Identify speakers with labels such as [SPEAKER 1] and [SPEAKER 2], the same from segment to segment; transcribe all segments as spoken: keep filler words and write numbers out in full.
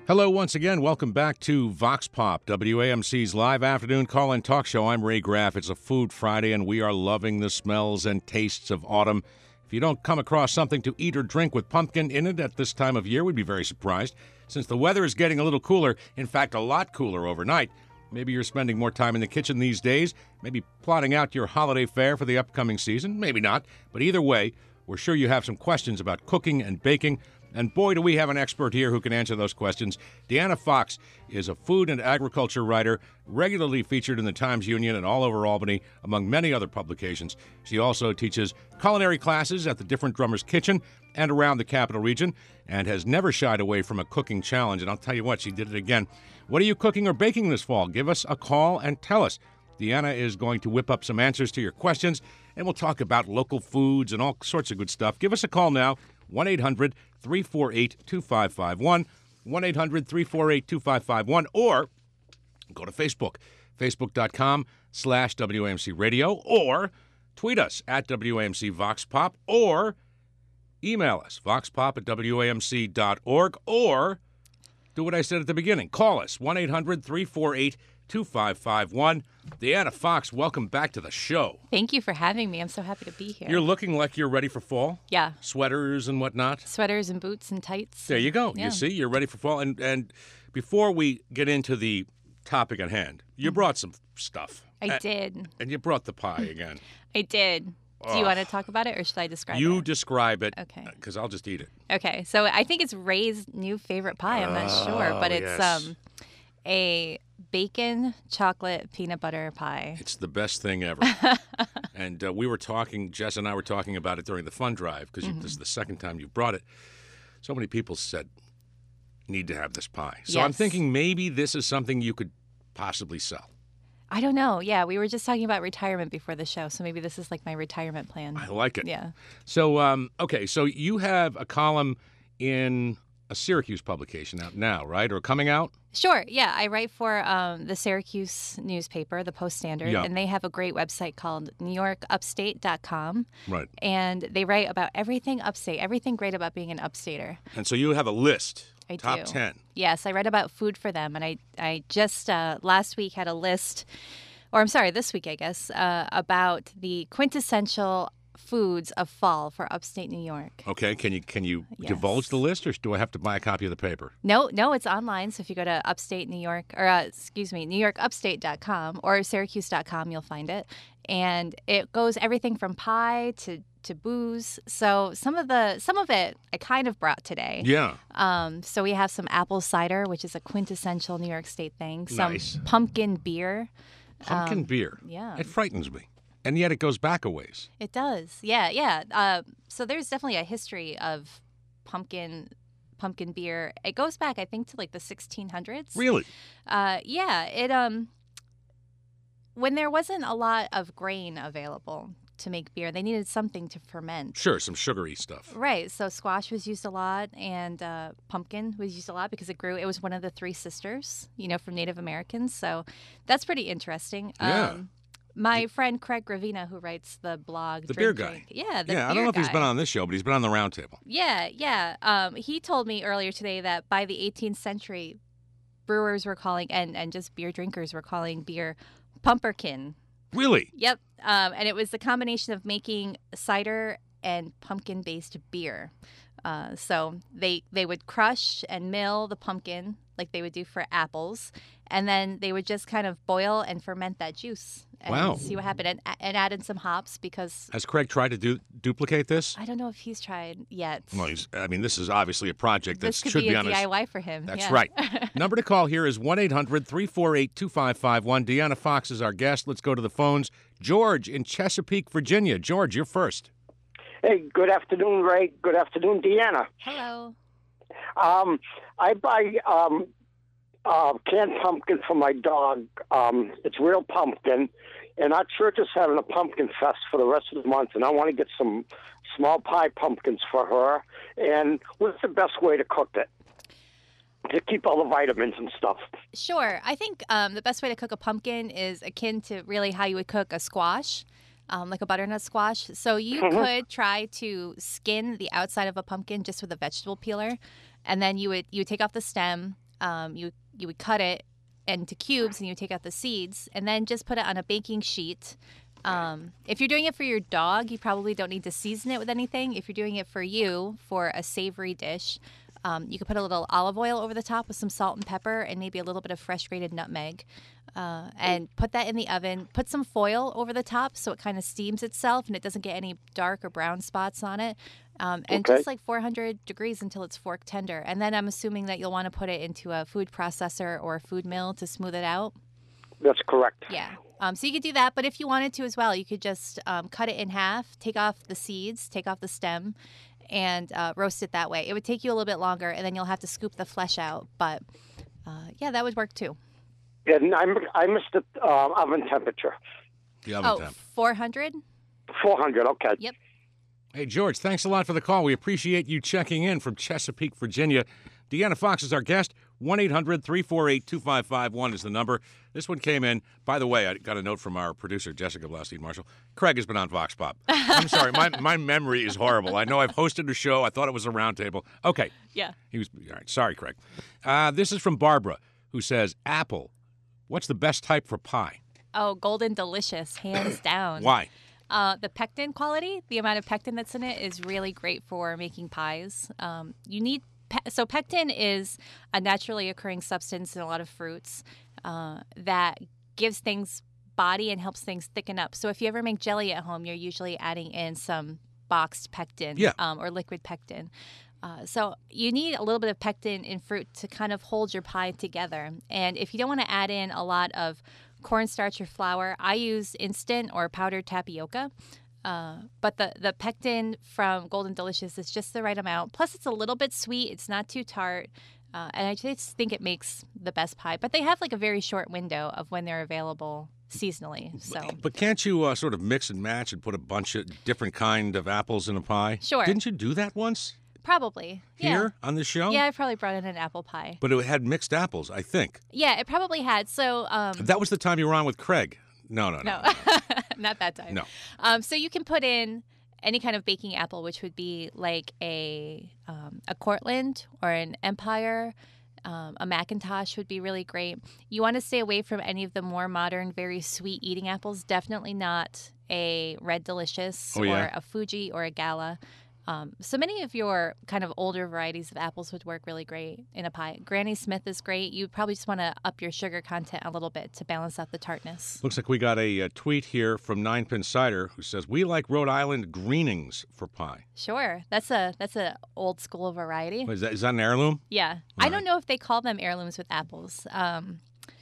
[SPEAKER 1] Hello once again. Welcome back to Vox Pop, W A M C's live afternoon call-in talk show. I'm Ray Graff. It's a Food Friday, and we are loving the smells and tastes of autumn. If you don't come across something to eat or drink with pumpkin in it at this time of year, we'd be very surprised. Since the weather is getting a little cooler, in fact, a lot cooler overnight, maybe you're spending more time in the kitchen these days, maybe plotting out your holiday fare for the upcoming season, maybe not. But either way, we're sure you have some questions about cooking and baking. And boy, do we have an expert here who can answer those questions. Deanna Fox is a food and agriculture writer, regularly featured in the Times-Union and all over Albany, among many other publications. She also teaches culinary classes at the Different Drummers Kitchen and around the Capital Region, and has never shied away from a cooking challenge. And I'll tell you what, she did it again. What are you cooking or baking this fall? Give us a call and tell us. Deanna is going to whip up some answers to your questions, and we'll talk about local foods and all sorts of good stuff. Give us a call now, one eight hundred three four eight two five five one, one eight hundred three four eight two five five one, or go to Facebook, facebook.com slash WAMC Radio, or tweet us at W A M C Vox Pop, or email us, voxpop at W A M C dot org, or do what I said at the beginning. Call us, one eight hundred three four eight two five five one. Deanna Fox, welcome back to the show.
[SPEAKER 2] Thank you for having me. I'm so happy to be here.
[SPEAKER 1] You're looking like you're ready for fall.
[SPEAKER 2] Yeah.
[SPEAKER 1] Sweaters and whatnot.
[SPEAKER 2] Sweaters and boots and tights.
[SPEAKER 1] There you go.
[SPEAKER 2] Yeah.
[SPEAKER 1] You see, you're ready for fall. And and before we get into the topic at hand, you brought some stuff.
[SPEAKER 2] I
[SPEAKER 1] and,
[SPEAKER 2] did.
[SPEAKER 1] And you brought the pie again.
[SPEAKER 2] I did. Do you
[SPEAKER 1] Ugh.
[SPEAKER 2] want to talk about it, or should I describe
[SPEAKER 1] You
[SPEAKER 2] it?
[SPEAKER 1] describe it.
[SPEAKER 2] Okay.
[SPEAKER 1] Because I'll just eat it.
[SPEAKER 2] Okay. So I think it's Ray's new favorite pie. I'm not sure, but
[SPEAKER 1] Oh,
[SPEAKER 2] it's
[SPEAKER 1] yes.
[SPEAKER 2] um a bacon chocolate peanut butter pie.
[SPEAKER 1] It's the best thing ever. And uh, we were talking, Jess and I were talking about it during the fund drive, because
[SPEAKER 2] Mm-hmm.
[SPEAKER 1] this is the second time you brought it. So many people said, need to have this pie. So I'm
[SPEAKER 2] Yes.
[SPEAKER 1] thinking maybe this is something you could possibly sell.
[SPEAKER 2] I don't know. Yeah, we were just talking about retirement before the show, so maybe this is like my retirement plan.
[SPEAKER 1] I like it.
[SPEAKER 2] Yeah.
[SPEAKER 1] So, um, okay, so you have a column in a Syracuse publication out now, right? Or coming out?
[SPEAKER 2] Sure. Yeah, I write for um, the Syracuse newspaper, the Post Standard,
[SPEAKER 1] Yeah.
[SPEAKER 2] and they have a great website called new york upstate dot com.
[SPEAKER 1] Right.
[SPEAKER 2] And they write about everything upstate, everything great about being an upstater.
[SPEAKER 1] And so you have a list,
[SPEAKER 2] I
[SPEAKER 1] top
[SPEAKER 2] do.
[SPEAKER 1] ten.
[SPEAKER 2] Yes, I read about food for them, and I, I just uh, last week had a list, or I'm sorry, this week, I guess, uh, about the quintessential foods of fall for upstate New York.
[SPEAKER 1] Okay, can you can you
[SPEAKER 2] Yes.
[SPEAKER 1] divulge the list, or do I have to buy a copy of the paper?
[SPEAKER 2] No, no, it's online. So if you go to upstate New York, or uh, excuse me, new york upstate dot com or syracuse dot com, you'll find it. And it goes everything from pie to, to booze. So some of the some of it I kind of brought today.
[SPEAKER 1] Yeah.
[SPEAKER 2] Um, so we have some apple cider, which is a quintessential New York State thing. Some
[SPEAKER 1] Nice.
[SPEAKER 2] pumpkin beer.
[SPEAKER 1] Pumpkin beer.
[SPEAKER 2] yeah.
[SPEAKER 1] It frightens me. And yet it goes back a ways.
[SPEAKER 2] It does. Yeah, yeah. Uh, so there's definitely a history of pumpkin pumpkin beer. It goes back, I think, to like the sixteen hundreds.
[SPEAKER 1] Really?
[SPEAKER 2] Uh, yeah, it um when there wasn't a lot of grain available to make beer, they needed something to ferment.
[SPEAKER 1] Sure, some sugary stuff.
[SPEAKER 2] Right, so squash was used a lot, and uh, pumpkin was used a lot because it grew. It was one of the three sisters, you know, from Native Americans. So that's pretty interesting.
[SPEAKER 1] Yeah.
[SPEAKER 2] Um, my friend Craig Gravina, who writes the blog,
[SPEAKER 1] The
[SPEAKER 2] Drink
[SPEAKER 1] beer
[SPEAKER 2] Drink-
[SPEAKER 1] guy.
[SPEAKER 2] yeah, the
[SPEAKER 1] yeah, I
[SPEAKER 2] beer
[SPEAKER 1] don't know if he's
[SPEAKER 2] guy.
[SPEAKER 1] been on this show, but he's been on the round table.
[SPEAKER 2] Yeah, yeah. Um, he told me earlier today that by the eighteenth century, brewers were calling, and, and just beer drinkers were calling beer pumperkin.
[SPEAKER 1] Really?
[SPEAKER 2] Yep. Um, and it was the combination of making cider and pumpkin-based beer. Uh, so they they would crush and mill the pumpkin like they would do for apples, and then they would just kind of boil and ferment that juice and
[SPEAKER 1] Wow.
[SPEAKER 2] see what happened, and, and add in some hops because
[SPEAKER 1] Has Craig tried to do duplicate this?
[SPEAKER 2] I don't know if he's tried yet.
[SPEAKER 1] Well, he's, I mean, this is obviously a project that
[SPEAKER 2] this could
[SPEAKER 1] should
[SPEAKER 2] be
[SPEAKER 1] be
[SPEAKER 2] a
[SPEAKER 1] on his...
[SPEAKER 2] D I Y for him.
[SPEAKER 1] That's
[SPEAKER 2] yeah.
[SPEAKER 1] right. Number to call here is one eight hundred three four eight two five five one. Deanna Fox is our guest. Let's go to the phones. George in Chesapeake, Virginia. George, you're first.
[SPEAKER 3] Hey, good afternoon, Ray. Good afternoon, Deanna.
[SPEAKER 2] Hello.
[SPEAKER 3] Um, I buy um, uh, canned pumpkin for my dog. Um, it's real pumpkin, and our church is having a pumpkin fest for the rest of the month, and I want to get some small pie pumpkins for her. And what's the best way to cook it to keep all the vitamins and stuff?
[SPEAKER 2] Sure. I think um, the best way to cook a pumpkin is akin to really how you would cook a squash, um, like a butternut squash. So you
[SPEAKER 3] Mhm.
[SPEAKER 2] could try to skin the outside of a pumpkin just with a vegetable peeler, and then you would you would take off the stem, Um, you you would cut it into cubes, and you take out the seeds, and then just put it on a baking sheet. Um, if you're doing it for your dog, you probably don't need to season it with anything. If you're doing it for you, for a savory dish, um, you could put a little olive oil over the top with some salt and pepper and maybe a little bit of fresh grated nutmeg. Uh, and put that in the oven. Put some foil over the top so it kind of steams itself and it doesn't get any dark or brown spots on it. Um, and
[SPEAKER 3] Okay.
[SPEAKER 2] just like four hundred degrees until it's fork tender. And then I'm assuming that you'll want to put it into a food processor or a food mill to smooth it out.
[SPEAKER 3] That's correct.
[SPEAKER 2] Yeah. Um, so you could do that, but if you wanted to as well, you could just um, cut it in half, take off the seeds, take off the stem, and uh, roast it that way. It would take you a little bit longer, and then you'll have to scoop the flesh out. But uh, yeah, that would work too.
[SPEAKER 3] And I, I missed the uh, oven temperature.
[SPEAKER 1] The oven
[SPEAKER 2] Oh,
[SPEAKER 1] temp.
[SPEAKER 2] four hundred?
[SPEAKER 3] four hundred, okay.
[SPEAKER 2] Yep.
[SPEAKER 1] Hey, George, thanks a lot for the call. We appreciate you checking in from Chesapeake, Virginia. Deanna Fox is our guest. one eight hundred three four eight two five five one is the number. This one came in. By the way, I got a note from our producer, Jessica Blaustein Marshall. Craig has been on Vox Pop. I'm sorry. My, my memory is horrible. I know I've hosted a show. I thought it was a roundtable. Okay.
[SPEAKER 2] Yeah.
[SPEAKER 1] He was all right. Sorry, Craig. Uh, this is from Barbara, who says, Apple, what's the best type for pie?
[SPEAKER 2] Oh, golden delicious, hands down.
[SPEAKER 1] Why?
[SPEAKER 2] Uh, the pectin quality, the amount of pectin that's in it is really great for making pies. Um, you need pe- so pectin is a naturally occurring substance in a lot of fruits uh, that gives things body and helps things thicken up. So if you ever make jelly at home, you're usually adding in some boxed pectin
[SPEAKER 1] Yeah.
[SPEAKER 2] um, or liquid pectin. Uh, so you need a little bit of pectin in fruit to kind of hold your pie together. And if you don't want to add in a lot of cornstarch or flour, I use instant or powdered tapioca. Uh, but the, the pectin from Golden Delicious is just the right amount. Plus, it's a little bit sweet. It's not too tart. Uh, and I just think it makes the best pie. But they have like a very short window of when they're available seasonally. So
[SPEAKER 1] But can't you uh, sort of mix and match and put a bunch of different kind of apples in a pie?
[SPEAKER 2] Sure.
[SPEAKER 1] Didn't you do that once
[SPEAKER 2] probably.
[SPEAKER 1] here on the show?
[SPEAKER 2] Yeah. Yeah, I probably brought in an apple pie.
[SPEAKER 1] But it had mixed apples, I think.
[SPEAKER 2] Yeah, it probably had. So um,
[SPEAKER 1] That was the time you were on with Craig. No, no, no.
[SPEAKER 2] No, not that time.
[SPEAKER 1] No.
[SPEAKER 2] Um, so you can put in any kind of baking apple, which would be like a um, a Cortland or an Empire. Um, a Macintosh would be really great. You want to stay away from any of the more modern, very sweet eating apples. Definitely not a Red Delicious
[SPEAKER 1] Oh, yeah?
[SPEAKER 2] or a Fuji or a Gala. Um, so many of your kind of older varieties of apples would work really great in a pie. Granny Smith is great. You probably just want to up your sugar content a little bit to balance out the tartness.
[SPEAKER 1] Looks like we got a, uh tweet here from Nine Pin Cider who says, we like Rhode Island greenings for pie.
[SPEAKER 2] Sure, that's a that's a old school variety.
[SPEAKER 1] Is that, is that an heirloom?
[SPEAKER 2] Yeah, I
[SPEAKER 1] Right.
[SPEAKER 2] don't know if they call them heirlooms with apples. Um,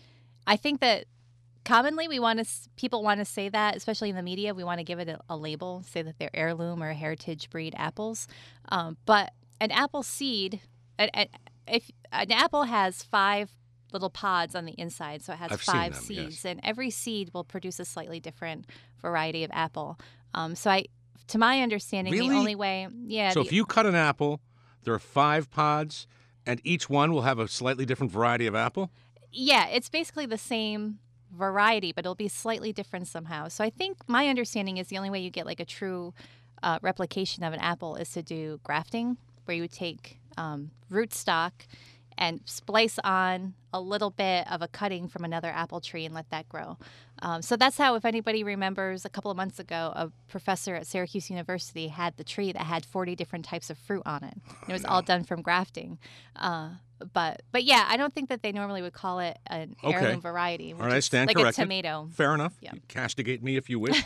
[SPEAKER 2] I think that commonly we want to people want to say that, especially in the media, we want to give it a, a label, say that they're heirloom or heritage breed apples. Um, but an apple seed, an, an, if an apple has five little pods on the inside, so it has
[SPEAKER 1] I've seen
[SPEAKER 2] five
[SPEAKER 1] them,
[SPEAKER 2] seeds,
[SPEAKER 1] yes.
[SPEAKER 2] and every seed will produce a slightly different variety of apple. Um, so I, to my understanding,
[SPEAKER 1] Really?
[SPEAKER 2] the only way, yeah.
[SPEAKER 1] So
[SPEAKER 2] the-
[SPEAKER 1] if you cut an apple, there are five pods, and each one will have a slightly different variety of apple?
[SPEAKER 2] Yeah, it's basically the same variety, but it'll be slightly different somehow. So I think my understanding is the only way you get like a true uh, replication of an apple is to do grafting, where you would take um, rootstock and splice on a little bit of a cutting from another apple tree and let that grow. Um, so that's how, if anybody remembers, a couple of months ago, a professor at Syracuse University had the tree that had forty different types of fruit on it. And it was all done from grafting. Uh, but but yeah, I don't think that they normally would call it an
[SPEAKER 1] Okay.
[SPEAKER 2] heirloom variety.
[SPEAKER 1] All
[SPEAKER 2] which
[SPEAKER 1] right, I
[SPEAKER 2] is
[SPEAKER 1] stand
[SPEAKER 2] like
[SPEAKER 1] corrected.
[SPEAKER 2] a tomato.
[SPEAKER 1] Fair enough.
[SPEAKER 2] Yeah.
[SPEAKER 1] You castigate me if you wish.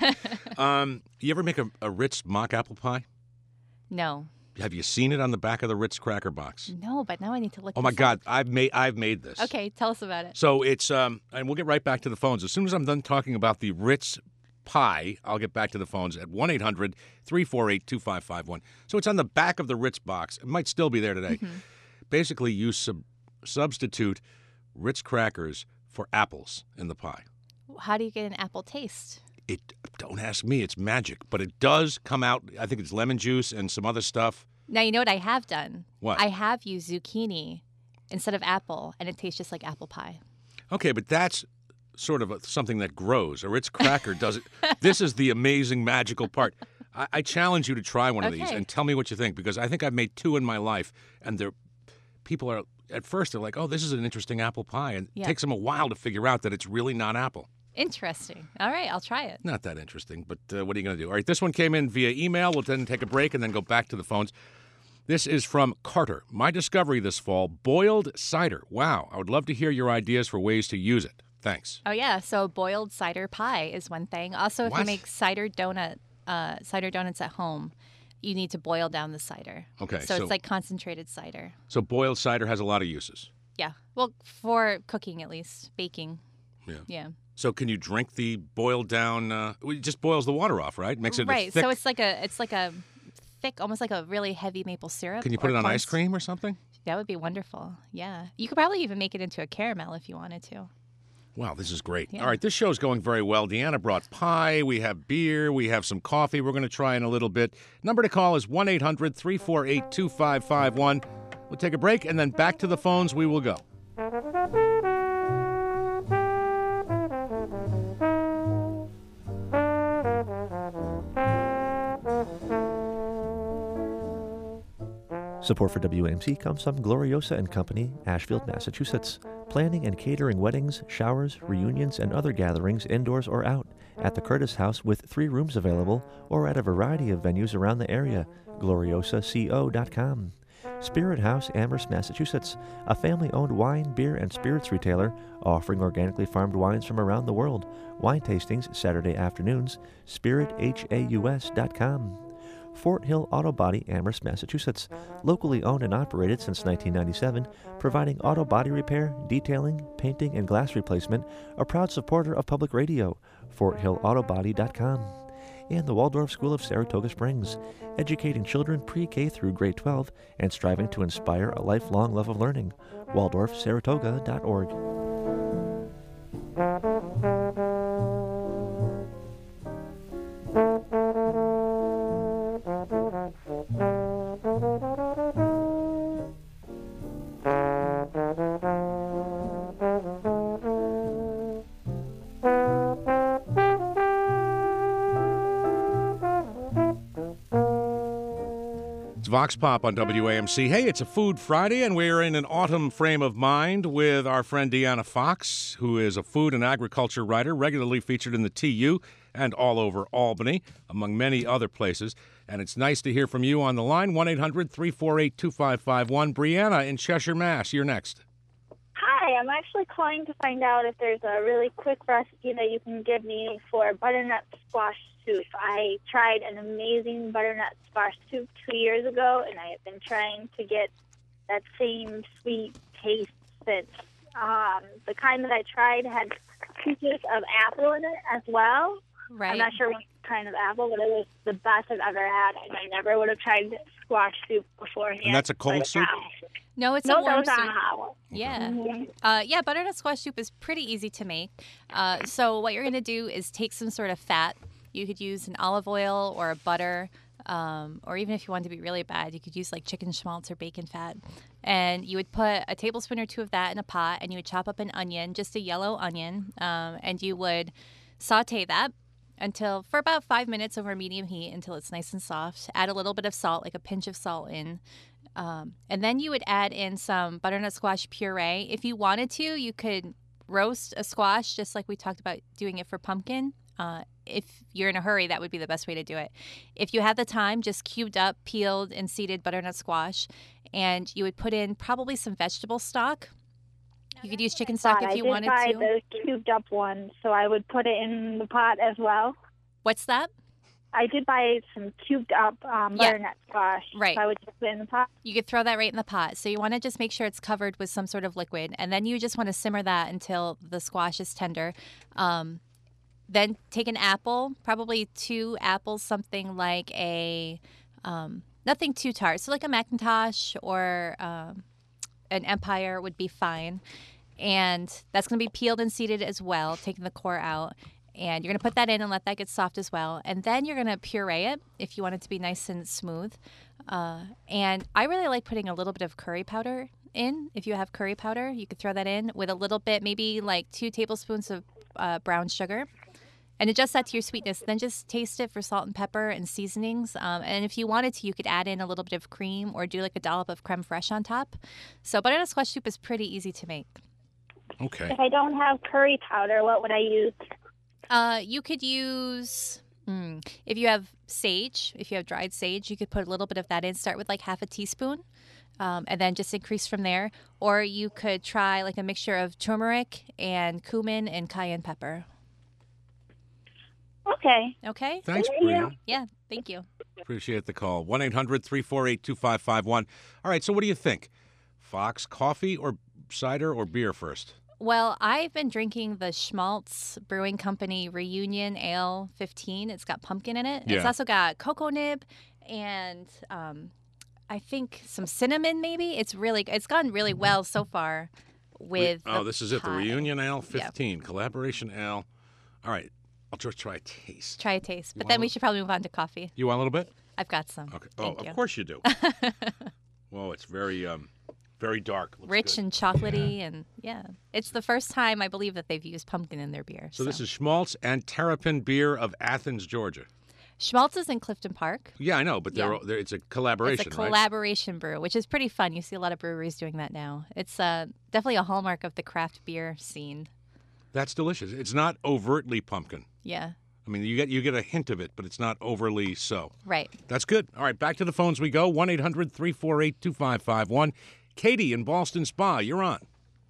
[SPEAKER 1] um, you ever make a, a Ritz mock apple pie?
[SPEAKER 2] No,
[SPEAKER 1] Have you seen it on the back of the Ritz cracker box?
[SPEAKER 2] no, but now I need to look.
[SPEAKER 1] Oh my
[SPEAKER 2] this
[SPEAKER 1] God,
[SPEAKER 2] up.
[SPEAKER 1] I've made I've made this.
[SPEAKER 2] Okay, tell us about it.
[SPEAKER 1] So it's um, and we'll get right back to the phones as soon as I'm done talking about the Ritz pie. I'll get back to the phones at one eight hundred three four eight two five five one. So it's on the back of the Ritz box. It might still be there today.
[SPEAKER 2] Mm-hmm.
[SPEAKER 1] Basically, you sub- substitute Ritz crackers for apples in the pie.
[SPEAKER 2] How do you get an apple taste?
[SPEAKER 1] It don't ask me, it's magic, but it does come out. I think it's lemon juice and some other stuff.
[SPEAKER 2] Now, you know what I have done?
[SPEAKER 1] What?
[SPEAKER 2] I have used zucchini instead of apple, and it tastes just like apple pie.
[SPEAKER 1] Okay, but that's sort of a, something that grows. A Ritz cracker does it. This is the amazing, magical part. I, I challenge you to try one of these
[SPEAKER 2] Okay.
[SPEAKER 1] and tell me what you think, because I think I've made two in my life, and they're people are, at first, they're like, oh, this is an interesting apple pie. And
[SPEAKER 2] Yeah.
[SPEAKER 1] it takes them a while to figure out that it's really not apple.
[SPEAKER 2] Interesting. All right, I'll try it.
[SPEAKER 1] Not that interesting, but uh, what are you going to do? All right, this one came in via email. We'll then take a break and then go back to the phones. This is from Carter. My discovery this fall, boiled cider. Wow, I would love to hear your ideas for ways to use it. Thanks.
[SPEAKER 2] Oh yeah, so boiled cider pie is one thing. Also, if
[SPEAKER 1] What?
[SPEAKER 2] you make cider donut, uh, cider donuts at home, you need to boil down the cider.
[SPEAKER 1] Okay,
[SPEAKER 2] So,
[SPEAKER 1] so-
[SPEAKER 2] it's like concentrated cider.
[SPEAKER 1] So boiled cider has a lot of uses.
[SPEAKER 2] Yeah. Well, for cooking at least, baking.
[SPEAKER 1] Yeah.
[SPEAKER 2] Yeah.
[SPEAKER 1] So can you drink the boiled down? Uh, well, it just boils the water off, right? Makes it a
[SPEAKER 2] right.
[SPEAKER 1] thick.
[SPEAKER 2] So it's like a it's like a thick, almost like a really heavy maple syrup.
[SPEAKER 1] Can you put
[SPEAKER 2] or
[SPEAKER 1] it on
[SPEAKER 2] corn
[SPEAKER 1] ice
[SPEAKER 2] s-
[SPEAKER 1] cream or something?
[SPEAKER 2] That would be wonderful. Yeah. You could probably even make it into a caramel if you wanted to.
[SPEAKER 1] Wow, this is great.
[SPEAKER 2] Yeah.
[SPEAKER 1] All right, this show's going very well. Deanna brought pie. We have beer. We have some coffee we're going to try in a little bit. Number to call is one eight hundred three four eight two five five one. We'll take a break, and then back to the phones we will go.
[SPEAKER 4] Support for W A M C comes from Gloriosa and Company, Ashfield, Massachusetts. Planning and catering weddings, showers, reunions, and other gatherings indoors or out at the Curtis House with three rooms available or at a variety of venues around the area. gloriosa co dot com. Spirit House, Amherst, Massachusetts, a family-owned wine, beer, and spirits retailer offering organically farmed wines from around the world. Wine tastings Saturday afternoons. spirit haus dot com. Fort Hill Auto Body, Amherst, Massachusetts, locally owned and operated since nineteen ninety-seven, providing auto body repair, detailing, painting, and glass replacement, a proud supporter of public radio, fort hill auto body dot com. And the Waldorf School of Saratoga Springs, educating children pre-K through grade twelve and striving to inspire a lifelong love of learning, waldorf saratoga dot org.
[SPEAKER 1] It's Vox Pop on W A M C. Hey, it's a Food Friday, and we're in an autumn frame of mind with our friend Deanna Fox, who is a food and agriculture writer, regularly featured in the T U and all over Albany, among many other places. And it's nice to hear from you on the line, one eight hundred three four eight two five five one. Brianna in Cheshire, Mass. You're next.
[SPEAKER 5] Hi, I'm actually calling to find out if there's a really quick recipe that you can give me for butternut squash soup. I tried an amazing butternut squash soup two years ago, and I have been trying to get that same sweet taste since. Um, the kind that I tried had pieces of apple in it as well.
[SPEAKER 2] Right.
[SPEAKER 5] I'm not sure what kind of apple, but it was the best I've ever had, and I never would have tried squash soup beforehand.
[SPEAKER 1] And that's a cold
[SPEAKER 5] but
[SPEAKER 1] soup?
[SPEAKER 5] now-
[SPEAKER 2] No, it's
[SPEAKER 5] No,
[SPEAKER 2] a warm
[SPEAKER 5] those
[SPEAKER 2] soup.
[SPEAKER 5] are hot ones.
[SPEAKER 2] Yeah.
[SPEAKER 5] Mhm.
[SPEAKER 2] Uh, yeah, butternut squash soup is pretty easy to make. Uh, so what you're going to do is take some sort of fat. You could use an olive oil or a butter, um, or even if you want to be really bad, you could use like chicken schmaltz or bacon fat. And you would put a tablespoon or two of that in a pot, and you would chop up an onion, just a yellow onion, um, and you would saute that until for about five minutes over medium heat until it's nice and soft. Add a little bit of salt, like a pinch of salt in. Um, and then you would add in some butternut squash puree. If you wanted to, you could roast a squash, just like we talked about doing it for pumpkin. Uh, if you're in a hurry, that would be the best way to do it. If you have the time, just cubed up, peeled, and seeded butternut squash. And you would put in probably some vegetable stock. You could use chicken stock
[SPEAKER 5] But
[SPEAKER 2] if you
[SPEAKER 5] I did
[SPEAKER 2] wanted
[SPEAKER 5] buy
[SPEAKER 2] to.
[SPEAKER 5] those cubed up ones, so I would put it in the pot as well.
[SPEAKER 2] What's that?
[SPEAKER 5] I did buy some cubed up um,
[SPEAKER 2] Yeah.
[SPEAKER 5] butternut squash.
[SPEAKER 2] Right.
[SPEAKER 5] So I would just put it in the pot.
[SPEAKER 2] You could throw that right in the pot. So you want to just make sure it's covered with some sort of liquid. And then you just want to simmer that until the squash is tender. Um, then take an apple, probably two apples, something like a, um, nothing too tart. So like a Macintosh or um, an Empire would be fine. And that's going to be peeled and seeded as well, taking the core out. And you're going to put that in and let that get soft as well. And then you're going to puree it if you want it to be nice and smooth. Uh, and I really like putting a little bit of curry powder in. If you have curry powder, you could throw that in with a little bit, maybe like two tablespoons of uh, brown sugar. and adjust that to your sweetness. Then just taste it for salt and pepper and seasonings. Um, and if you wanted to, you could add in a little bit of cream or do like a dollop of creme fraiche on top. So butternut squash soup is pretty easy to make.
[SPEAKER 1] Okay.
[SPEAKER 5] If I don't have curry powder, what would I use?
[SPEAKER 2] Uh, you could use, mm, if you have sage, if you have dried sage, you could put a little bit of that in. Start with like half a teaspoon. Um, and then just increase from there. Or you could try like a mixture of turmeric and cumin and cayenne pepper.
[SPEAKER 5] Okay.
[SPEAKER 2] Okay?
[SPEAKER 1] Thanks,
[SPEAKER 5] Thank you.
[SPEAKER 1] Bria.
[SPEAKER 2] Yeah, thank you.
[SPEAKER 1] Appreciate the call. one eight hundred three four eight two five five one. All right, so what do you think? Fox, coffee or cider or beer first?
[SPEAKER 2] Well, I've been drinking the Schmaltz Brewing Company Reunion Ale fifteen. It's got pumpkin in it.
[SPEAKER 1] Yeah.
[SPEAKER 2] It's also got cocoa nib and um, I think some cinnamon maybe. It's really it's gone really well so far with
[SPEAKER 1] Oh,
[SPEAKER 2] the
[SPEAKER 1] this is it. The
[SPEAKER 2] pie.
[SPEAKER 1] Reunion Ale fifteen. Collaboration Ale. All right, I'll just try a taste.
[SPEAKER 2] Try a taste. But
[SPEAKER 1] You
[SPEAKER 2] then
[SPEAKER 1] want
[SPEAKER 2] we
[SPEAKER 1] a-
[SPEAKER 2] should probably move on to coffee.
[SPEAKER 1] You want a little bit?
[SPEAKER 2] I've got some.
[SPEAKER 1] Okay. Oh,
[SPEAKER 2] Thank
[SPEAKER 1] of
[SPEAKER 2] you.
[SPEAKER 1] course you do. Whoa, it's very, um, very dark. Looks
[SPEAKER 2] Rich
[SPEAKER 1] good.
[SPEAKER 2] and chocolatey and yeah. It's the first time I believe that they've used pumpkin in their beer.
[SPEAKER 1] So this is Schmaltz and Terrapin Beer of Athens, Georgia.
[SPEAKER 2] Schmaltz is in Clifton Park.
[SPEAKER 1] Yeah, I know, but they're,
[SPEAKER 2] Yeah.
[SPEAKER 1] they're, it's a collaboration,
[SPEAKER 2] It's a
[SPEAKER 1] right?
[SPEAKER 2] collaboration brew, which is pretty fun. You see a lot of breweries doing that now. It's uh, definitely a hallmark of the craft beer scene.
[SPEAKER 1] That's delicious. It's not overtly pumpkin.
[SPEAKER 2] Yeah,
[SPEAKER 1] I mean, you get you get a hint of it, but it's not overly so.
[SPEAKER 2] right.
[SPEAKER 1] That's good. All right, back to the phones we go. one eight hundred three four eight two five five one. Katie in Ballston Spa, you're on.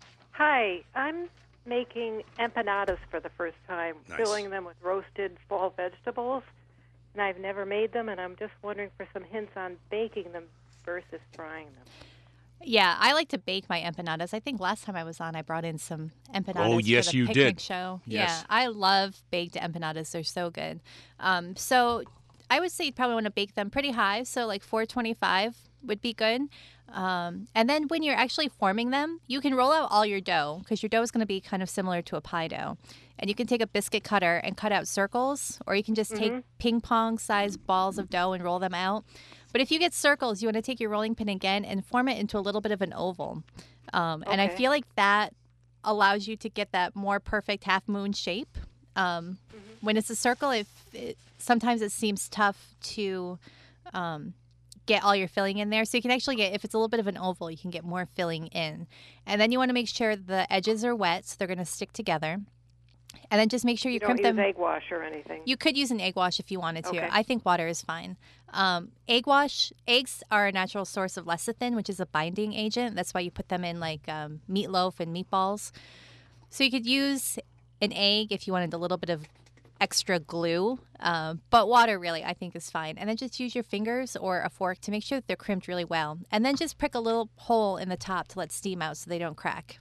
[SPEAKER 6] Hi, I'm making empanadas for the first time,
[SPEAKER 1] Nice.
[SPEAKER 6] filling them with roasted fall vegetables. And I've never made them, and I'm just wondering for some hints on baking them versus frying them.
[SPEAKER 2] Yeah, I like to bake my empanadas. I think last time I was on, I brought in some empanadas
[SPEAKER 1] Oh, yes,
[SPEAKER 2] for the
[SPEAKER 1] you
[SPEAKER 2] picnic
[SPEAKER 1] did.
[SPEAKER 2] show.
[SPEAKER 1] Yes.
[SPEAKER 2] Yeah, I love baked empanadas. They're so good. Um, so I would say you probably want to bake them pretty high, so like four twenty-five would be good. Um, and then when you're actually forming them, you can roll out all your dough because your dough is going to be kind of similar to a pie dough. And you can take a biscuit cutter and cut out circles, or you can just take ping pong sized balls of dough and roll them out. But if you get circles, you want to take your rolling pin again and form it into a little bit of an oval. Um, And I
[SPEAKER 6] Okay.
[SPEAKER 2] feel like that allows you to get that more perfect half moon shape. Um, When it's a circle, if it, sometimes it seems tough to um, get all your filling in there. So you can actually get, if it's a little bit of an oval, you can get more filling in. And then you want to make sure the edges are wet so they're going to stick together. And then just make sure you,
[SPEAKER 6] You don't
[SPEAKER 2] crimp
[SPEAKER 6] use
[SPEAKER 2] them.
[SPEAKER 6] egg wash or anything.
[SPEAKER 2] You could use an egg wash if you wanted to.
[SPEAKER 6] Okay.
[SPEAKER 2] I think water is fine. Um, egg wash, eggs are a natural source of lecithin, which is a binding agent. That's why you put them in like um, meatloaf and meatballs. So you could use an egg if you wanted a little bit of extra glue, um, but water really I think is fine. And then just use your fingers or a fork to make sure that they're crimped really well. And then just prick a little hole in the top to let steam out so they don't crack.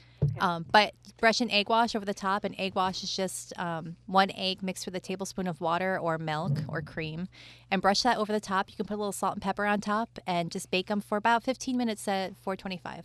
[SPEAKER 2] Um, but brush an egg wash over the top, and egg wash is just um, one egg mixed with a tablespoon of water or milk or cream, and brush that over the top. You can put a little salt and pepper on top, and just bake them for about fifteen minutes at four twenty-five.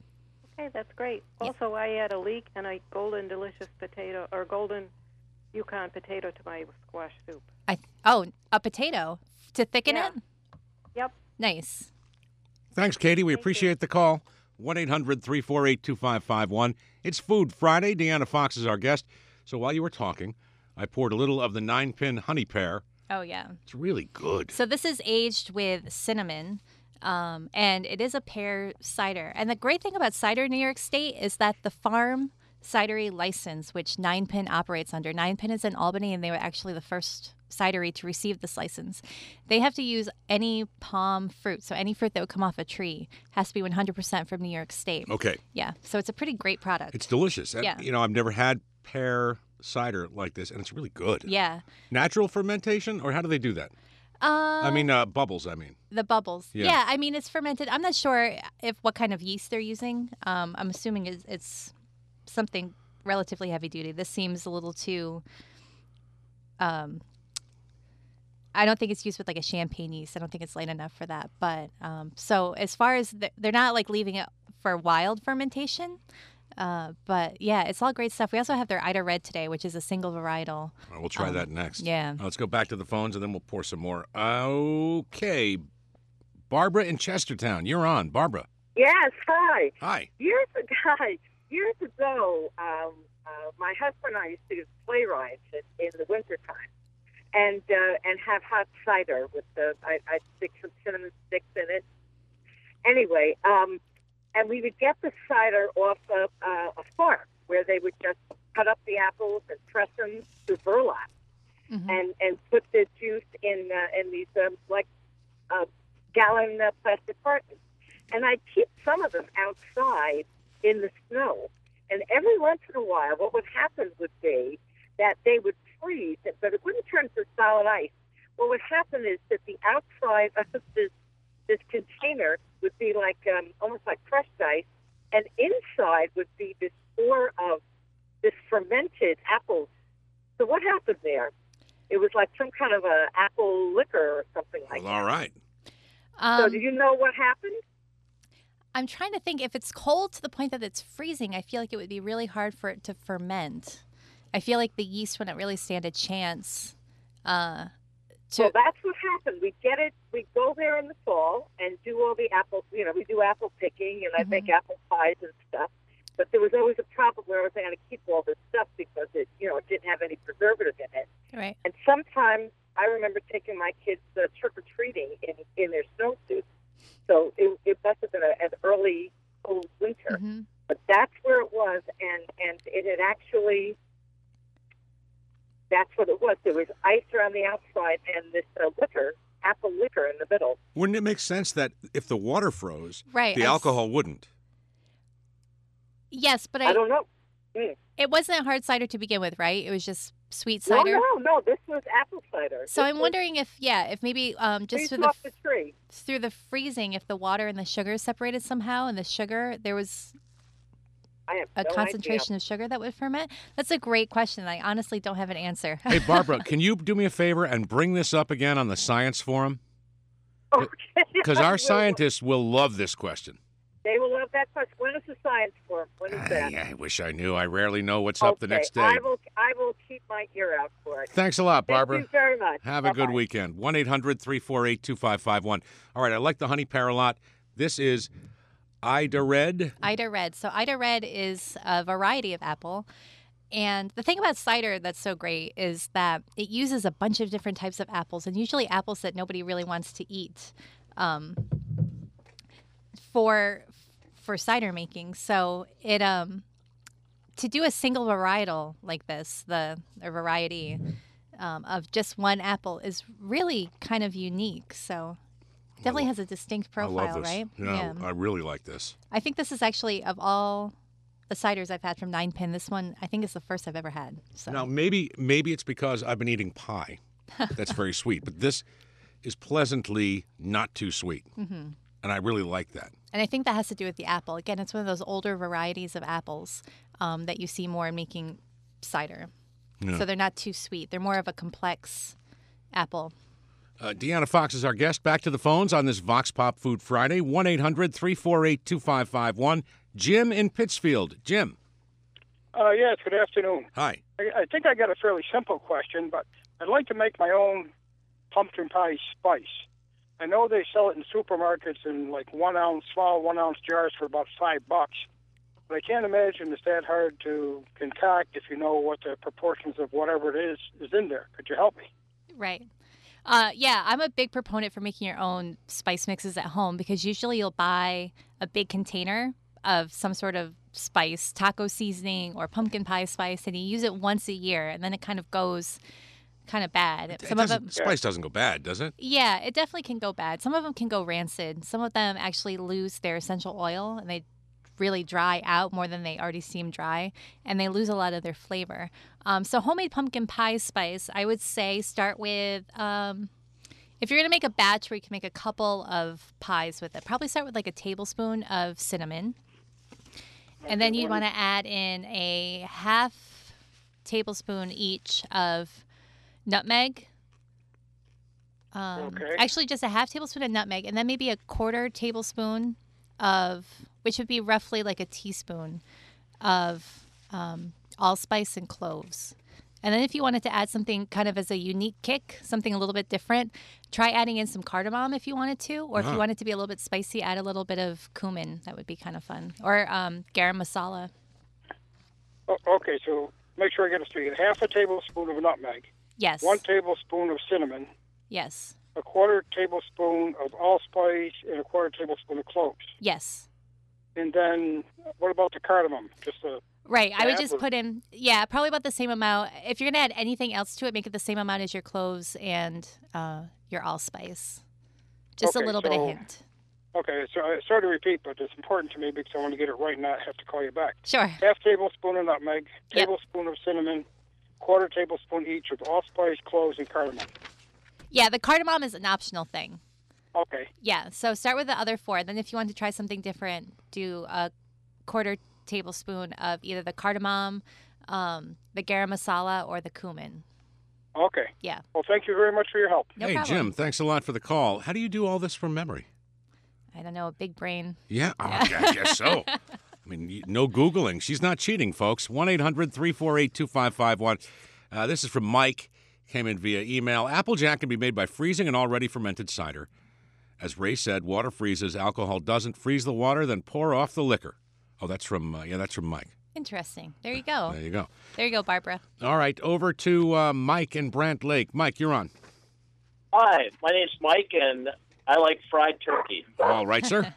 [SPEAKER 6] Okay, that's great.
[SPEAKER 2] Yeah.
[SPEAKER 6] Also, I add a leek and a golden delicious potato or golden Yukon potato to my squash soup.
[SPEAKER 2] I oh a potato to thicken
[SPEAKER 6] Yeah.
[SPEAKER 2] it.
[SPEAKER 6] Yep.
[SPEAKER 2] Nice.
[SPEAKER 1] Thanks, Katie. We
[SPEAKER 6] Thank you.
[SPEAKER 1] appreciate the call. one eight hundred three four eight two five five one. It's Food Friday. Deanna Fox is our guest. So while you were talking, I poured a little of the nine-pin honey pear.
[SPEAKER 2] Oh yeah.
[SPEAKER 1] It's really good.
[SPEAKER 2] So this is aged with cinnamon, um, and it is a pear cider. And the great thing about cider in New York State is that the farm cidery license, which Nine Pin operates under, Nine Pin is in Albany, and they were actually the first cidery to receive this license. They have to use any palm fruit, so any fruit that would come off a tree has to be one hundred percent from New York State.
[SPEAKER 1] Okay.
[SPEAKER 2] Yeah, so it's a pretty great product.
[SPEAKER 1] It's delicious. And,
[SPEAKER 2] Yeah.
[SPEAKER 1] You know, I've never had pear cider like this, and it's really good.
[SPEAKER 2] yeah.
[SPEAKER 1] Natural fermentation, or how do they do that?
[SPEAKER 2] Uh,
[SPEAKER 1] I mean, uh, bubbles, I mean.
[SPEAKER 2] the bubbles.
[SPEAKER 1] Yeah.
[SPEAKER 2] Yeah. I mean it's fermented. I'm not sure if what kind of yeast they're using. Um, I'm assuming it's, it's something relatively heavy duty. This seems a little too. Um, I don't think it's used with like a champagne yeast. I don't think it's light enough for that. But um, so as far as the, they're not like leaving it for wild fermentation. Uh, but yeah, it's all great stuff. We also have their Ida Red today, which is a single varietal.
[SPEAKER 1] All right, we'll try
[SPEAKER 2] Um,
[SPEAKER 1] that next.
[SPEAKER 2] yeah.
[SPEAKER 1] Uh, let's go back to the phones, and then we'll pour some more. Okay. Barbara in Chestertown. You're on. Barbara.
[SPEAKER 7] Yes, hi.
[SPEAKER 1] Hi.
[SPEAKER 7] Years ago, years ago, um, uh, my husband and I used to do sleigh rides in, in the wintertime and uh, and have hot cider with the, I, I'd stick some cinnamon sticks in it. Anyway, um, and we would get the cider off of uh, a farm where they would just cut up the apples and press them to burlap mm-hmm. and, and put the juice in uh, in these um, like uh, gallon uh, plastic cartons. And I'd keep some of them outside in the snow. And every once in a while, what would happen would be that they would freeze, but it wouldn't turn to solid ice. What would happen is that the outside of this this container would be like um, almost like crushed ice, and inside would be this core of this fermented apples. So what happened there? It was like some kind of a apple liquor or something like
[SPEAKER 1] well,
[SPEAKER 7] that.
[SPEAKER 1] All right.
[SPEAKER 2] Um,
[SPEAKER 7] so do you know what happened?
[SPEAKER 2] I'm trying to think. If it's cold to the point that it's freezing, I feel like it would be really hard for it to ferment. I feel like the yeast wouldn't really stand a chance. Uh, to...
[SPEAKER 7] Well, that's what happened. We get it. We go there in the fall and do all the apple. You know, we do apple picking, and I
[SPEAKER 2] mm-hmm.
[SPEAKER 7] make apple pies and stuff. But there was always a problem where I was going to keep all this stuff because it, you know, it didn't have any preservative in it.
[SPEAKER 2] Right.
[SPEAKER 7] And sometimes I remember taking my kids uh, trick or treating in in their snowsuits. So it, it must have been a, an early cold winter.
[SPEAKER 2] Mm-hmm.
[SPEAKER 7] But that's where it was, and and it had actually. That's what it was. There was ice around the outside and this uh, liquor, apple liquor in the middle.
[SPEAKER 1] Wouldn't it make sense that if the water froze,
[SPEAKER 2] right,
[SPEAKER 1] the
[SPEAKER 2] I
[SPEAKER 1] alcohol
[SPEAKER 2] s-
[SPEAKER 1] wouldn't?
[SPEAKER 2] Yes, but I,
[SPEAKER 7] I don't know. Mm.
[SPEAKER 2] It wasn't hard cider to begin with, right? It was just sweet cider.
[SPEAKER 7] No, no, no. This was apple cider.
[SPEAKER 2] So
[SPEAKER 7] this
[SPEAKER 2] I'm wondering if, yeah, if maybe um, just through the,
[SPEAKER 7] off the tree.
[SPEAKER 2] through the freezing, if the water and the sugar separated somehow, and the sugar there was
[SPEAKER 7] I have
[SPEAKER 2] a
[SPEAKER 7] no
[SPEAKER 2] concentration
[SPEAKER 7] idea.
[SPEAKER 2] of sugar that would ferment. That's a great question. I honestly don't have an answer.
[SPEAKER 1] Hey, Barbara, can you do me a favor and bring this up again on the Science Forum?
[SPEAKER 7] Okay.
[SPEAKER 1] Because our scientists will love this question.
[SPEAKER 7] They will love that question. When is the science forum? When is that?
[SPEAKER 1] I, I wish I knew. I rarely know what's
[SPEAKER 7] okay.
[SPEAKER 1] up the next day.
[SPEAKER 7] I will. I will keep my ear out for it.
[SPEAKER 1] Thanks a lot, Barbara.
[SPEAKER 7] Thank you very much.
[SPEAKER 1] Have a
[SPEAKER 7] Bye-bye.
[SPEAKER 1] good weekend. one eight hundred three four eight two five five one. All right, I like the honey pear a lot. This is Ida Red.
[SPEAKER 2] Ida Red. So Ida Red is a variety of apple. And the thing about cider that's so great is that it uses a bunch of different types of apples, and usually apples that nobody really wants to eat um, for for cider making. So it um to do a single varietal like this, the a variety um, of just one apple is really kind of unique. So definitely has a distinct profile,
[SPEAKER 1] I love this.
[SPEAKER 2] right?
[SPEAKER 1] Yeah, I really like this.
[SPEAKER 2] I think this is actually, of all the ciders I've had from Nine Pin, this one I think is the first I've ever had. So
[SPEAKER 1] Now, maybe maybe it's because I've been eating pie. That's very sweet. But this is pleasantly not too sweet.
[SPEAKER 2] Mm-hmm.
[SPEAKER 1] And I really like that.
[SPEAKER 2] And I think that has to do with the apple. Again, it's one of those older varieties of apples um, that you see more in making cider.
[SPEAKER 1] Yeah.
[SPEAKER 2] So they're not too sweet. They're more of a complex apple.
[SPEAKER 1] Uh, Deanna Fox is our guest. Back to the phones on this Vox Pop Food Friday. one eight hundred three four eight two five five one. Jim in Pittsfield. Jim.
[SPEAKER 8] Uh, yes, good afternoon.
[SPEAKER 1] Hi.
[SPEAKER 8] I, I think I got a fairly simple question, but I'd like to make my own pumpkin pie spice. I know they sell it in supermarkets in like one ounce, small one ounce jars for about five bucks. But I can't imagine it's that hard to concoct if you know what the proportions of whatever it is is in there. Could you help me?
[SPEAKER 2] Right. Uh, yeah, I'm a big proponent for making your own spice mixes at home because usually you'll buy a big container of some sort of spice, taco seasoning or pumpkin pie spice, and you use it once a year, and then it kind of goes kind of bad.
[SPEAKER 1] It
[SPEAKER 2] Some of them,
[SPEAKER 1] spice doesn't go bad, does it?
[SPEAKER 2] yeah, it definitely can go bad. Some of them can go rancid. Some of them actually lose their essential oil, and they really dry out more than they already seem dry, and they lose a lot of their flavor. Um, so homemade pumpkin pie spice, I would say start with, um, if you're going to make a batch where you can make a couple of pies with it, probably start with like a tablespoon of cinnamon. And then you'd want to add in a half tablespoon each of nutmeg. Um,
[SPEAKER 8] Okay.
[SPEAKER 2] Actually, just a half tablespoon of nutmeg, and then maybe a quarter tablespoon of, which would be roughly like a teaspoon of um, allspice and cloves. And then if you wanted to add something kind of as a unique kick, something a little bit different, try adding in some cardamom if you wanted to. Or if
[SPEAKER 1] Uh-huh.
[SPEAKER 2] you wanted to be a little bit spicy, add a little bit of cumin. That would be kind of fun. Or um, garam masala.
[SPEAKER 8] O- okay, so make sure I get it straight. Half a tablespoon of nutmeg,
[SPEAKER 2] Yes.
[SPEAKER 8] one tablespoon of cinnamon,
[SPEAKER 2] Yes.
[SPEAKER 8] a quarter tablespoon of allspice, and a quarter tablespoon of cloves.
[SPEAKER 2] Yes.
[SPEAKER 8] And then what about the cardamom? Just a
[SPEAKER 2] Right. I would
[SPEAKER 8] half
[SPEAKER 2] just
[SPEAKER 8] or-
[SPEAKER 2] put in, yeah, probably about the same amount. If you're going to add anything else to it, make it the same amount as your cloves and uh, your allspice. Just a
[SPEAKER 8] Okay,
[SPEAKER 2] little bit of
[SPEAKER 8] so-
[SPEAKER 2] hint.
[SPEAKER 8] Okay, so uh, sorry to repeat, but it's important to me because I want to get it right and not have to call you back.
[SPEAKER 2] Sure.
[SPEAKER 8] Half tablespoon of nutmeg,
[SPEAKER 2] Yep.
[SPEAKER 8] tablespoon of cinnamon, quarter tablespoon each of allspice, cloves, and cardamom.
[SPEAKER 2] Yeah, the cardamom is an optional thing.
[SPEAKER 8] Okay,
[SPEAKER 2] Yeah, so start with the other four. Then if you want to try something different, do a quarter tablespoon of either the cardamom, um, the garam masala, or the cumin.
[SPEAKER 8] okay.
[SPEAKER 2] Yeah.
[SPEAKER 8] Well, thank you very much for your help.
[SPEAKER 2] No
[SPEAKER 1] hey,
[SPEAKER 2] problem.
[SPEAKER 1] Jim, thanks a lot for the call. How do you do all this from memory?
[SPEAKER 2] I don't know, a big brain.
[SPEAKER 1] Yeah, oh, I guess so. I mean, y- no Googling. She's not cheating, folks. one eight hundred three four eight two five five one. Uh, this is from Mike. Came in via email. Applejack can be made by freezing an already fermented cider. As Ray said, water freezes, alcohol doesn't. Freeze the water, then pour off the liquor. Oh, that's from, uh, yeah, that's from Mike.
[SPEAKER 2] Interesting. There you go.
[SPEAKER 1] There you go.
[SPEAKER 2] There you go, Barbara.
[SPEAKER 1] All right, over to uh, Mike in Brant Lake. Mike, you're on.
[SPEAKER 9] Hi, my name's Mike, and I like fried turkey.
[SPEAKER 1] All right, sir.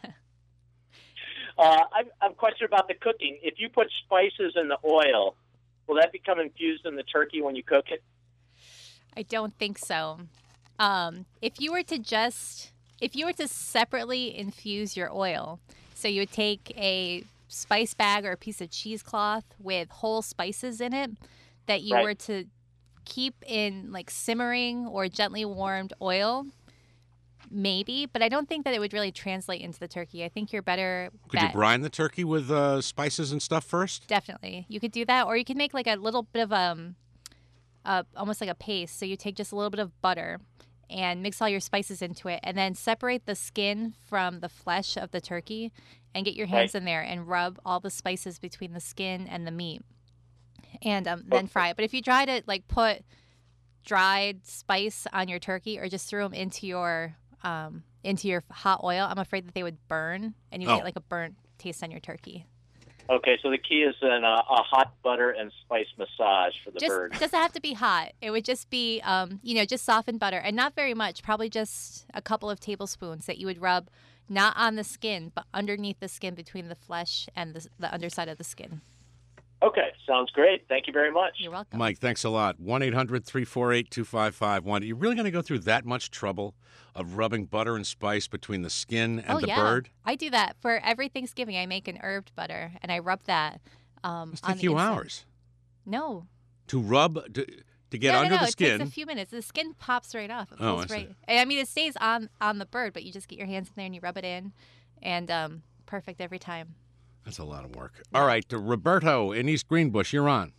[SPEAKER 9] Uh, I I have a question about the cooking. If you put spices in the oil, will that become infused in the turkey when you cook it?
[SPEAKER 2] I don't think so. Um, if you were to just, if you were to separately infuse your oil, so you would take a spice bag or a piece of cheesecloth with whole spices in it that you
[SPEAKER 9] Right.
[SPEAKER 2] were to keep in like simmering or gently warmed oil, maybe, but I don't think that it would really translate into the turkey. I think you're better
[SPEAKER 1] Could you
[SPEAKER 2] bet-
[SPEAKER 1] brine the turkey with uh, spices and stuff first?
[SPEAKER 2] Definitely. You could do that, or you could make like a little bit of um, uh, almost like a paste. So you take just a little bit of butter and mix all your spices into it, and then separate the skin from the flesh of the turkey, and get your hands
[SPEAKER 9] Right.
[SPEAKER 2] in there and rub all the spices between the skin and the meat, and um, then fry it. But if you try to like put dried spice on your turkey, or just threw them into your um, into your hot oil, I'm afraid that they would burn, and you would
[SPEAKER 1] Oh.
[SPEAKER 2] get like a burnt taste on your turkey.
[SPEAKER 9] Okay, so the key is in a, a hot butter and spice massage for the
[SPEAKER 2] Just
[SPEAKER 9] bird.
[SPEAKER 2] doesn't have to be hot. It would just be, um, you know, just softened butter, and not very much. Probably just a couple of tablespoons that you would rub, not on the skin, but underneath the skin, between the flesh and the, the underside of the skin.
[SPEAKER 9] Okay, sounds great. Thank you very much.
[SPEAKER 2] You're welcome.
[SPEAKER 1] Mike, thanks a lot. one eight hundred three four eight two five five one. Are you really going to go through that much trouble of rubbing butter and spice between the skin and
[SPEAKER 2] oh
[SPEAKER 1] the
[SPEAKER 2] yeah,
[SPEAKER 1] bird?
[SPEAKER 2] I do that for every Thanksgiving. I make an herbed butter and I rub that. Um,
[SPEAKER 1] It's
[SPEAKER 2] on
[SPEAKER 1] take
[SPEAKER 2] the
[SPEAKER 1] you
[SPEAKER 2] inside.
[SPEAKER 1] hours
[SPEAKER 2] No,
[SPEAKER 1] to rub to, to get
[SPEAKER 2] no,
[SPEAKER 1] under
[SPEAKER 2] no, no.
[SPEAKER 1] the
[SPEAKER 2] It
[SPEAKER 1] skin.
[SPEAKER 2] takes a few minutes. The skin pops right off. It
[SPEAKER 1] Oh,
[SPEAKER 2] pulls
[SPEAKER 1] I see.
[SPEAKER 2] right. I mean, it stays on on the bird, but you just get your hands in there and you rub it in, and um, perfect every time.
[SPEAKER 1] That's a lot of work. All right, uh, Roberto in East Greenbush, you're on.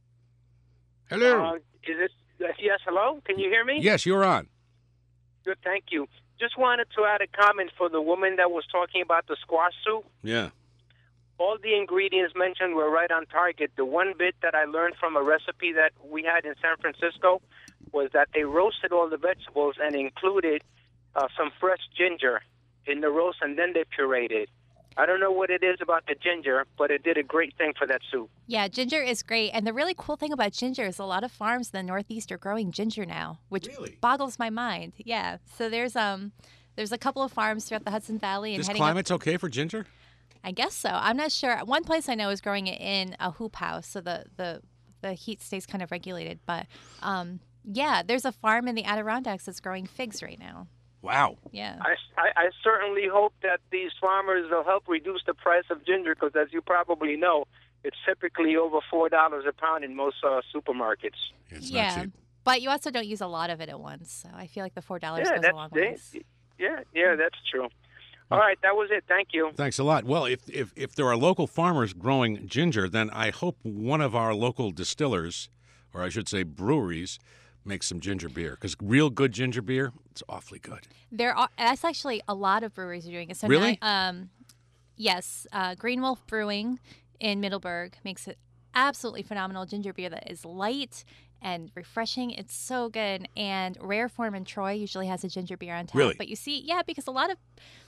[SPEAKER 1] Hello.
[SPEAKER 10] Uh, is this yes? Hello, can you hear me?
[SPEAKER 1] yes, you're on.
[SPEAKER 10] Good, thank you. Just wanted to add a comment for the woman that was talking about the squash soup.
[SPEAKER 1] Yeah.
[SPEAKER 10] All the ingredients mentioned were right on target. The one bit that I learned from a recipe that we had in San Francisco was that they roasted all the vegetables and included uh, some fresh ginger in the roast, and then they pureed it. I don't know what it is about the ginger, but it did a great thing for that soup.
[SPEAKER 2] Yeah, ginger is great. And the really cool thing about ginger is a lot of farms in the Northeast are growing ginger now, which
[SPEAKER 1] Really?
[SPEAKER 2] boggles my mind. Yeah. So there's um there's a couple of farms throughout the Hudson Valley, and
[SPEAKER 1] This
[SPEAKER 2] heading up-
[SPEAKER 1] climate's okay for ginger?
[SPEAKER 2] I guess so. I'm not sure. One place I know is growing it in a hoop house, so the the, the heat stays kind of regulated. But um yeah, there's a farm in the Adirondacks that's growing figs right now.
[SPEAKER 1] Wow.
[SPEAKER 2] Yeah.
[SPEAKER 10] I, I, I certainly hope that these farmers will help reduce the price of ginger because, as you probably know, it's typically over four dollars a pound in most uh, supermarkets.
[SPEAKER 1] It's
[SPEAKER 2] yeah.
[SPEAKER 1] not cheap.
[SPEAKER 2] But you also don't use a lot of it at once, so I feel like the four dollars
[SPEAKER 10] Yeah,
[SPEAKER 2] goes
[SPEAKER 10] that's
[SPEAKER 2] a long
[SPEAKER 10] they-
[SPEAKER 2] ways.
[SPEAKER 10] yeah, yeah, that's true. All right, that was it. Thank you.
[SPEAKER 1] Thanks a lot. Well, if, if if there are local farmers growing ginger, then I hope one of our local distillers, or I should say breweries, makes some ginger beer. Because real good ginger beer, it's awfully good.
[SPEAKER 2] There are that's actually a lot of breweries are doing it. So
[SPEAKER 1] Really?
[SPEAKER 2] Ni- um, yes, uh, Green Wolf Brewing in Middleburg makes it absolutely phenomenal ginger beer that is light and refreshing. It's so good. And Rare Form in Troy usually has a ginger beer on tap.
[SPEAKER 1] Really?
[SPEAKER 2] But you see, yeah, because a lot of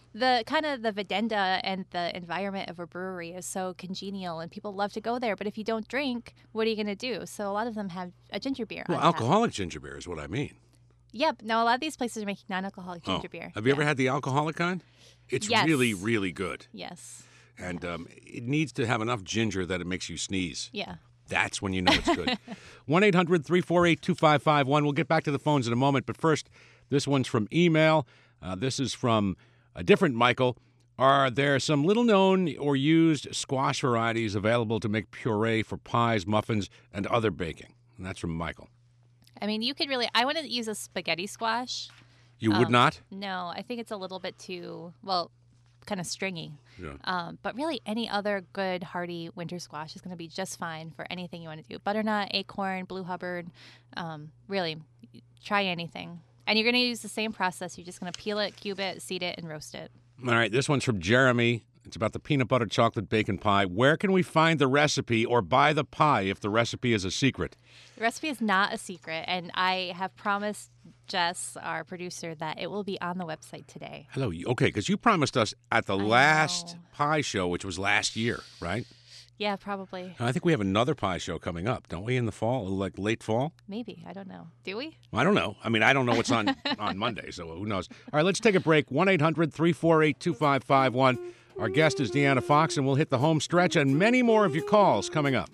[SPEAKER 2] the kind of the vedenda and the environment of a brewery is so congenial, and people love to go there. But if you don't drink, what are you going to do? So a lot of them have a ginger beer.
[SPEAKER 1] Well,
[SPEAKER 2] on tap.
[SPEAKER 1] alcoholic ginger beer is what I mean.
[SPEAKER 2] Yep. No, a lot of these places are making non-alcoholic
[SPEAKER 1] Oh.
[SPEAKER 2] ginger beer.
[SPEAKER 1] Have you
[SPEAKER 2] Yeah.
[SPEAKER 1] ever had the alcoholic kind? It's
[SPEAKER 2] Yes.
[SPEAKER 1] really, really good.
[SPEAKER 2] Yes.
[SPEAKER 1] And um, it needs to have enough ginger that it makes you sneeze.
[SPEAKER 2] Yeah.
[SPEAKER 1] That's when you know it's good. one eight hundred three four eight two five five one. We'll get back to the phones in a moment. But first, this one's from email. Uh, this is from a different Michael. Are there some little-known or used squash varieties available to make puree for pies, muffins, and other baking? And that's from Michael.
[SPEAKER 2] I mean, you could really. I wouldn't use a spaghetti squash.
[SPEAKER 1] You would
[SPEAKER 2] Um,
[SPEAKER 1] not?
[SPEAKER 2] No, I think it's a little bit too well, kind of stringy.
[SPEAKER 1] Yeah.
[SPEAKER 2] Um, but really, any other good hearty winter squash is going to be just fine for anything you want to do. Butternut, acorn, blue Hubbard. Um, really, try anything. And you're going to use the same process. You're just going to peel it, cube it, seed it, and roast it.
[SPEAKER 1] All right, this one's from Jeremy. It's about the peanut butter chocolate bacon pie. Where can we find the recipe or buy the pie if the recipe is a secret?
[SPEAKER 2] The recipe is not a secret, and I have promised Jess, our producer, that it will be on the website today.
[SPEAKER 1] Hello. you- Okay, because you promised us at the
[SPEAKER 2] I
[SPEAKER 1] last
[SPEAKER 2] know.
[SPEAKER 1] pie show, which was last year, right?
[SPEAKER 2] Yeah, probably.
[SPEAKER 1] I think we have another pie show coming up, don't we, in the fall, like late fall?
[SPEAKER 2] Maybe. I don't know. Do we?
[SPEAKER 1] I don't know. I mean, I don't know what's on, on Monday, so who knows? All right, let's take a break. one eight hundred three four eight two five five one. Our guest is Deanna Fox, and we'll hit the home stretch and many more of your calls coming up.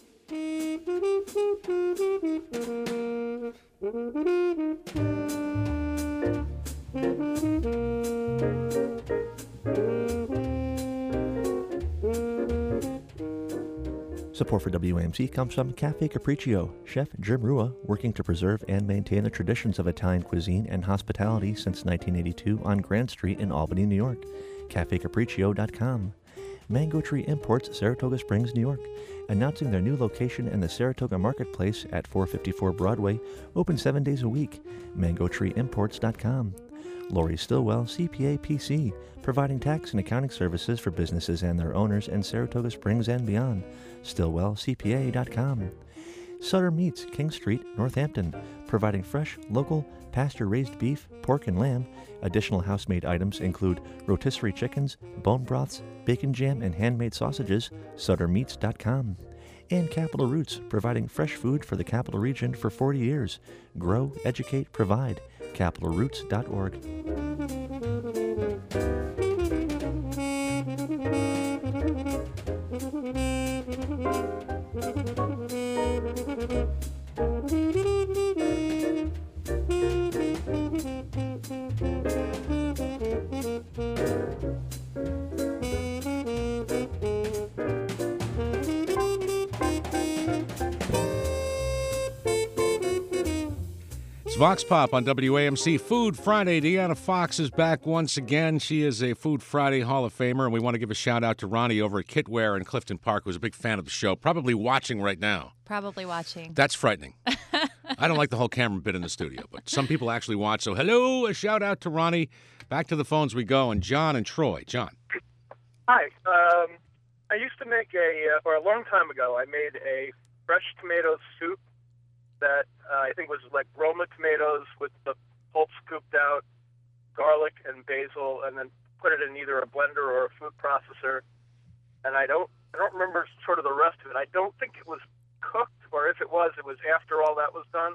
[SPEAKER 4] Support for W A M C comes from Cafe Capriccio. Chef Jim Rua, working to preserve and maintain the traditions of Italian cuisine and hospitality since nineteen eighty-two on Grand Street in Albany, New York. cafe capriccio dot com. Mango Tree Imports, Saratoga Springs, New York, announcing their new location in the Saratoga Marketplace at four fifty-four Broadway, open seven days a week. mango tree imports dot com. Lori Stillwell, C P A P C, providing tax and accounting services for businesses and their owners in Saratoga Springs and beyond. Stillwell C P A dot com. Sutter Meats, King Street, Northampton, providing fresh, local, pasture-raised beef, pork, and lamb. Additional house-made items include rotisserie chickens, bone broths, bacon jam, and handmade sausages. Sutter Meats dot com. And Capital Roots, providing fresh food for the Capital Region for forty years. Grow, educate, provide. capital roots dot org.
[SPEAKER 1] Vox Pop on W A M C Food Friday. Deanna Fox is back once again. She is a Food Friday Hall of Famer, and we want to give a shout out to Ronnie over at Kitware in Clifton Park, who's a big fan of the show, probably watching right now.
[SPEAKER 2] Probably watching.
[SPEAKER 1] That's frightening. I don't like the whole camera bit in the studio, but some people actually watch. So hello, a shout out to Ronnie. Back to the phones we go, and John and Troy. John.
[SPEAKER 11] Hi. Um, I used to make a, uh, or a long time ago, I made a fresh tomato soup that uh, I think was like Roma tomatoes with the pulp scooped out, garlic and basil, and then put it in either a blender or a food processor. And I don't, I don't remember sort of the rest of it. I don't think it was cooked, or if it was, it was after all that was done.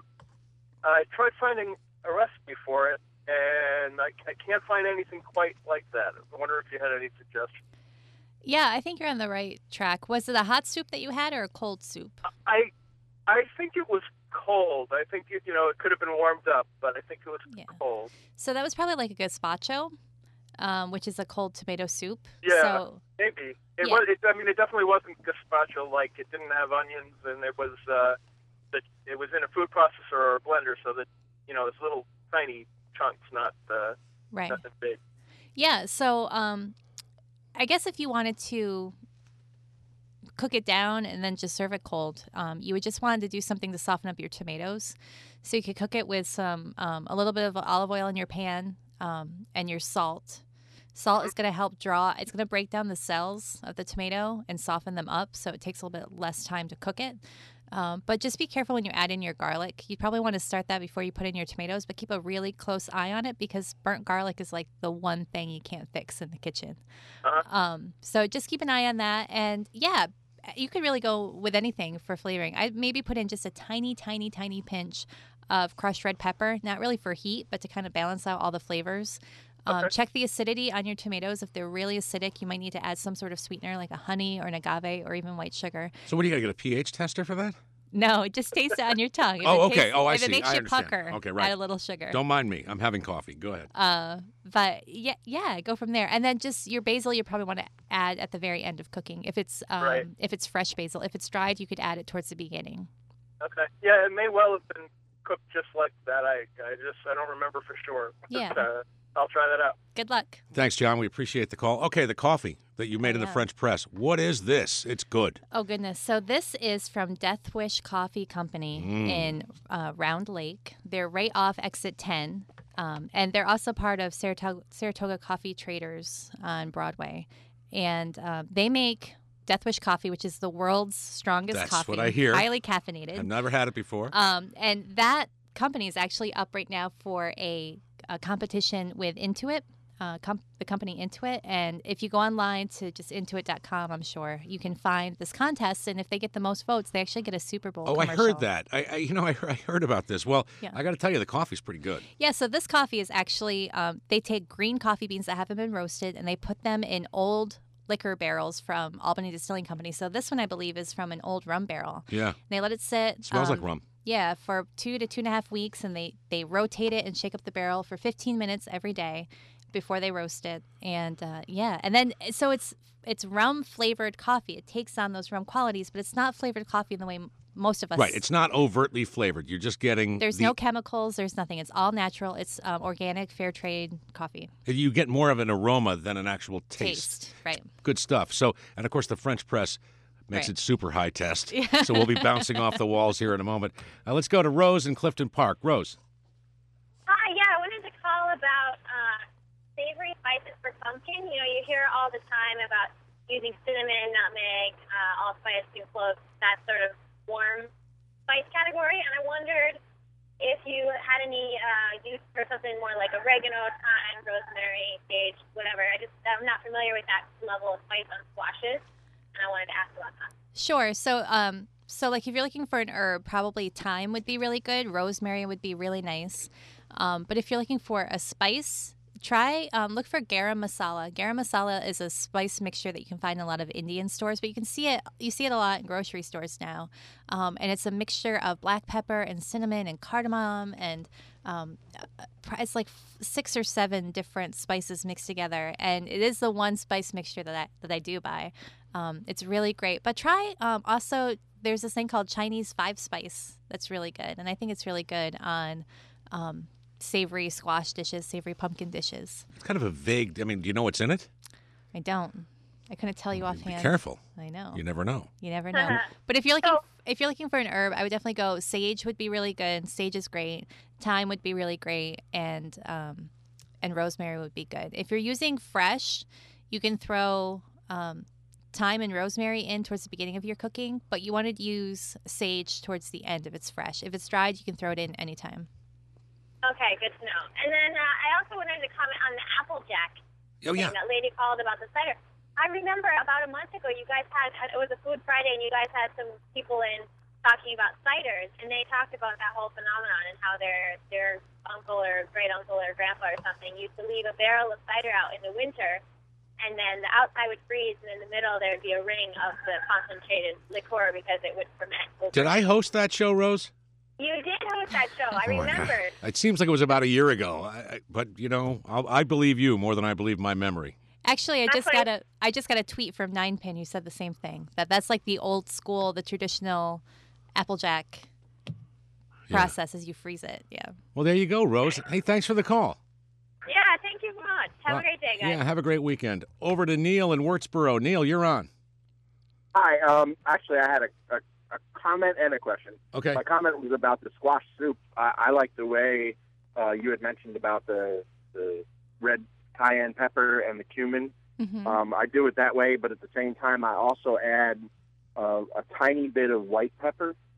[SPEAKER 11] I tried finding a recipe for it, and I, I can't find anything quite like that. I wonder if you had any suggestions.
[SPEAKER 2] Yeah, I think you're on the right track. Was it a hot soup that you had or a cold soup?
[SPEAKER 11] I, I think it was cold. I think, it, you know, it could have been warmed up, but I think it was
[SPEAKER 2] Yeah.
[SPEAKER 11] cold.
[SPEAKER 2] So that was probably like a gazpacho, um, which is a cold tomato soup.
[SPEAKER 11] Yeah,
[SPEAKER 2] So,
[SPEAKER 11] maybe. It
[SPEAKER 2] Yeah.
[SPEAKER 11] was. It, I mean, it definitely wasn't gazpacho-like. It didn't have onions, and it was uh, the, it was in a food processor or a blender, so that, you know, it's little tiny chunks, not uh,
[SPEAKER 2] right.
[SPEAKER 11] nothing big.
[SPEAKER 2] Yeah. So um, I guess if you wanted to cook it down and then just serve it cold, um, you would just want to do something to soften up your tomatoes. So you could cook it with some um, a little bit of olive oil in your pan um, and your salt. Salt is going to help draw. It's going to break down the cells of the tomato and soften them up, so it takes a little bit less time to cook it. Um, but just be careful when you add in your garlic. You probably want to start that before you put in your tomatoes, but keep a really close eye on it because burnt garlic is like the one thing you can't fix in the kitchen.
[SPEAKER 11] Uh-huh.
[SPEAKER 2] Um, so just keep an eye on that. And yeah, you could really go with anything for flavoring. I maybe put in just a tiny, tiny, tiny pinch of crushed red pepper, not really for heat, but to kind of balance out all the flavors. Um,
[SPEAKER 11] Okay.
[SPEAKER 2] Check the acidity on your tomatoes. If they're really acidic, you might need to add some sort of sweetener like a honey or an agave or even white sugar.
[SPEAKER 1] So what do you got to get a pH tester for that?
[SPEAKER 2] No, just taste it on your tongue. If
[SPEAKER 1] Oh,
[SPEAKER 2] it
[SPEAKER 1] okay.
[SPEAKER 2] tastes-
[SPEAKER 1] Oh, I
[SPEAKER 2] if
[SPEAKER 1] see.
[SPEAKER 2] it makes
[SPEAKER 1] I
[SPEAKER 2] you
[SPEAKER 1] understand.
[SPEAKER 2] pucker,
[SPEAKER 1] Okay, right.
[SPEAKER 2] add a little sugar.
[SPEAKER 1] Don't mind me. I'm having coffee. Go ahead.
[SPEAKER 2] Uh, but yeah, yeah, go from there. And then just your basil, you probably want to add at the very end of cooking. If it's um,
[SPEAKER 11] Right.
[SPEAKER 2] if it's fresh basil, if it's dried, you could add it towards the beginning.
[SPEAKER 11] Okay. Yeah, it may well have been cooked just like that. I, I just I don't remember for sure.
[SPEAKER 2] Yeah.
[SPEAKER 11] uh, I'll try that out.
[SPEAKER 2] Good luck.
[SPEAKER 1] Thanks, John. We appreciate the call. Okay, the coffee that you made in the
[SPEAKER 2] Yeah.
[SPEAKER 1] French press. What is this? It's good.
[SPEAKER 2] Oh, goodness. So this is from Death Wish Coffee Company
[SPEAKER 1] Mm.
[SPEAKER 2] in uh, Round Lake. They're right off exit ten. Um, and they're also part of Saratoga, Saratoga Coffee Traders on Broadway. And uh, they make Death Wish coffee, which is the world's strongest
[SPEAKER 1] That's
[SPEAKER 2] coffee.
[SPEAKER 1] what I hear.
[SPEAKER 2] Highly caffeinated.
[SPEAKER 1] I've never had it before.
[SPEAKER 2] Um, and that company is actually up right now for a, a competition with Intuit, uh, com- the company Intuit. And if you go online to just intuit dot com, I'm sure you can find this contest. And if they get the most votes, they actually get a Super Bowl
[SPEAKER 1] Oh, I
[SPEAKER 2] commercial.
[SPEAKER 1] heard that. I, I you know, I, I heard about this. Well,
[SPEAKER 2] Yeah.
[SPEAKER 1] I got to tell you, the coffee's pretty good.
[SPEAKER 2] Yeah, so this coffee is actually, um, they take green coffee beans that haven't been roasted and they put them in old liquor barrels from Albany Distilling Company. So this one, I believe, is from an old rum barrel.
[SPEAKER 1] Yeah.
[SPEAKER 2] They let it sit.
[SPEAKER 1] It smells
[SPEAKER 2] um,
[SPEAKER 1] like rum.
[SPEAKER 2] Yeah, for two to two and a half weeks, and they, they rotate it and shake up the barrel for fifteen minutes every day before they roast it. And uh, yeah, and then so it's it's rum flavored coffee. It takes on those rum qualities, but it's not flavored coffee in the way m- most of us.
[SPEAKER 1] Right. It's not overtly flavored. You're just getting.
[SPEAKER 2] There's
[SPEAKER 1] the,
[SPEAKER 2] no chemicals. There's nothing. It's all natural. It's um, organic, fair trade coffee.
[SPEAKER 1] You get more of an aroma than an actual taste.
[SPEAKER 2] Taste, right?
[SPEAKER 1] Good stuff. So, and of course, the French press makes
[SPEAKER 2] Right.
[SPEAKER 1] it super high test.
[SPEAKER 2] Yeah.
[SPEAKER 1] So we'll be bouncing off the walls here in a moment. Uh, let's go to Rose in Clifton Park. Rose.
[SPEAKER 5] Hi, yeah, I wanted to call about uh, savory spices for pumpkin. You know, you hear all the time about using cinnamon, nutmeg, uh, allspice, and cloves, that sort of warm spice category. And I wondered if you had any uh, use for something more like oregano, thyme, rosemary, sage, whatever. I just I'm not familiar with that level of spice on squashes, and I wanted to ask about that.
[SPEAKER 2] Sure. So, um, so like if you're looking for an herb, probably thyme would be really good. Rosemary would be really nice. Um, but if you're looking for a spice, try um, look for garam masala. Garam masala is a spice mixture that you can find in a lot of Indian stores, but you can see it. You see it a lot in grocery stores now, um, and it's a mixture of black pepper and cinnamon and cardamom and um, it's like six or seven different spices mixed together, and it is the one spice mixture that I, that I do buy. Um, it's really great. But try um, also. There's this thing called Chinese five spice that's really good, and I think it's really good on um, savory squash dishes, savory pumpkin dishes.
[SPEAKER 1] It's kind of a vague. I mean, do you know what's in it?
[SPEAKER 2] I don't. I couldn't tell you offhand.
[SPEAKER 1] Be careful.
[SPEAKER 2] I know.
[SPEAKER 1] You never know.
[SPEAKER 2] You never know. But if you're looking, if you're looking for an herb, I would definitely go sage. Would be really good. Sage is great. Thyme would be really great, and um, and rosemary would be good. If you're using fresh, you can throw um, thyme and rosemary in towards the beginning of your cooking, but you want to use sage towards the end if it's fresh. If it's dried, you can throw it in anytime.
[SPEAKER 5] Okay, good to know. And then uh, I also wanted to comment on the Applejack.
[SPEAKER 1] Oh, yeah.
[SPEAKER 5] thing that lady called about the cider. I remember about a month ago, you guys had, had it was a Food Friday, and you guys had some people in talking about ciders, and they talked about that whole phenomenon and how their their uncle or great uncle or grandpa or something used to leave a barrel of cider out in the winter, and then the outside would freeze, and in the middle there would be a ring of the concentrated liqueur because it would ferment.
[SPEAKER 1] Did I host that show, Rose?
[SPEAKER 5] You did host that show. I
[SPEAKER 1] Oh, my
[SPEAKER 5] remember.
[SPEAKER 1] God. It seems like it was about a year ago. I, I, but you know, I'll, I believe you more than I believe my memory.
[SPEAKER 2] Actually, I
[SPEAKER 5] That's
[SPEAKER 2] just
[SPEAKER 5] why-
[SPEAKER 2] got a I just got a tweet from Ninepin who said the same thing. That that's like the old school, the traditional Applejack
[SPEAKER 1] Yeah.
[SPEAKER 2] process as you freeze it. Yeah.
[SPEAKER 1] Well, there you go, Rose. Hey, thanks for the call.
[SPEAKER 5] Yeah, thank you so much. Have
[SPEAKER 1] Well,
[SPEAKER 5] a great day, guys.
[SPEAKER 1] Yeah, have a great weekend. Over to Neil in Wurtsboro. Neil, you're on.
[SPEAKER 12] Hi. Um, actually, I had a, a, a comment and a question.
[SPEAKER 1] Okay.
[SPEAKER 12] My comment was about the squash soup. I, I like the way uh, you had mentioned about the the red cayenne pepper and the cumin.
[SPEAKER 2] Mm-hmm.
[SPEAKER 12] Um, I do it that way, but at the same time, I also add uh, a tiny bit of white pepper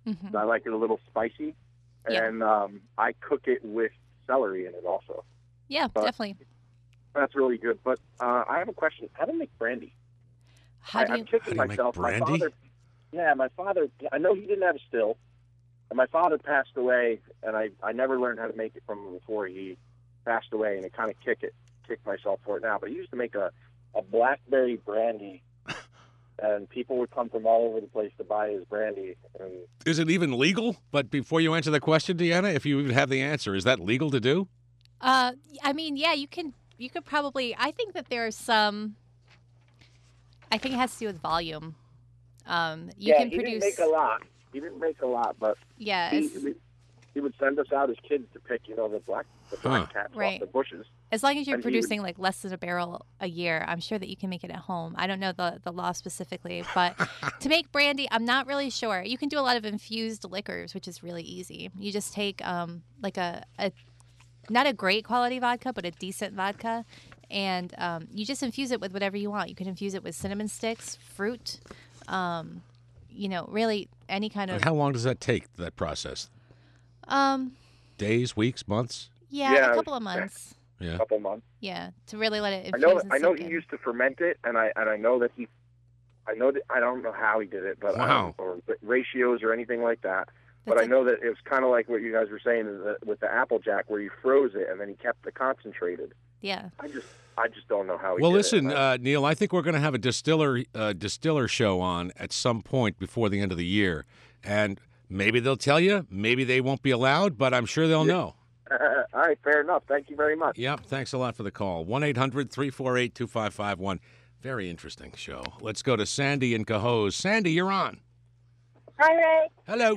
[SPEAKER 2] Mhm.
[SPEAKER 12] I like it a little spicy,
[SPEAKER 2] Yeah.
[SPEAKER 12] and um, I cook it with celery in it also.
[SPEAKER 2] Yeah,
[SPEAKER 12] But
[SPEAKER 2] definitely.
[SPEAKER 12] That's really good. But uh, I have a question. How to make brandy?
[SPEAKER 2] How
[SPEAKER 12] I,
[SPEAKER 2] do you?
[SPEAKER 12] I'm kicking
[SPEAKER 1] How do you make
[SPEAKER 12] myself.
[SPEAKER 1] brandy?
[SPEAKER 12] My father, yeah, my father. I know he didn't have a still, and my father passed away, and I, I never learned how to make it from him before he passed away, and I kind of kick it, kick myself for it now. But he used to make a, a blackberry brandy, and people would come from all over the place to buy his brandy. And
[SPEAKER 1] Is it even legal? But before you answer the question, Deanna, if you even have the answer, is that legal to do?
[SPEAKER 2] Uh, I mean, yeah, you can. You could probably. I think that there are some. I think it has to do with volume. Um, you
[SPEAKER 12] yeah,
[SPEAKER 2] can
[SPEAKER 12] he
[SPEAKER 2] produce.
[SPEAKER 12] didn't make a lot. He didn't make a lot, but
[SPEAKER 2] Yeah,
[SPEAKER 12] he,
[SPEAKER 2] it's-
[SPEAKER 12] he, he would send us out as kids to pick, you know, the black the black
[SPEAKER 1] Huh.
[SPEAKER 12] cats
[SPEAKER 2] Right.
[SPEAKER 12] off the bushes.
[SPEAKER 2] As long as you're
[SPEAKER 12] And he would-
[SPEAKER 2] producing like less than a barrel a year, I'm sure that you can make it at home. I don't know the, the law specifically, but to make brandy, I'm not really sure. You can do a lot of infused liquors, which is really easy. You just take um, like a, a not a great quality vodka, but a decent vodka, and um, you just infuse it with whatever you want. You can infuse it with cinnamon sticks, fruit, um, you know, really any kind of.
[SPEAKER 1] How long does that take, that process?
[SPEAKER 2] Um,
[SPEAKER 1] Days, weeks, months?
[SPEAKER 2] yeah,
[SPEAKER 12] Yeah,
[SPEAKER 2] a couple of months.
[SPEAKER 1] Yeah.
[SPEAKER 12] A couple months.
[SPEAKER 2] Yeah, to really let it
[SPEAKER 12] I
[SPEAKER 2] infuse
[SPEAKER 12] know.
[SPEAKER 2] and
[SPEAKER 12] I know
[SPEAKER 2] sink
[SPEAKER 12] he
[SPEAKER 2] in.
[SPEAKER 12] used to ferment it, and I and I know that he. I know that I don't know how he did it, but
[SPEAKER 1] Wow.
[SPEAKER 12] um, or ratios or anything like that. But
[SPEAKER 2] That's
[SPEAKER 12] I know that it was kind of like what you guys were saying that with the Applejack, where you froze it and then he kept the concentrated.
[SPEAKER 2] Yeah.
[SPEAKER 12] I just, I just don't know how he
[SPEAKER 1] Well,
[SPEAKER 12] did
[SPEAKER 1] listen,
[SPEAKER 12] it.
[SPEAKER 1] uh, Neil, I think we're going to have a distiller uh, distiller show on at some point before the end of the year, and maybe they'll tell you, maybe they won't be allowed, but I'm sure they'll know.
[SPEAKER 12] All right, fair enough. Thank you very much.
[SPEAKER 1] Yep, thanks a lot for the call. one eight hundred three four eight two five five one. Very interesting show. Let's go to Sandy in Cohoes. Sandy, you're on.
[SPEAKER 5] Hi, Ray.
[SPEAKER 1] Hello.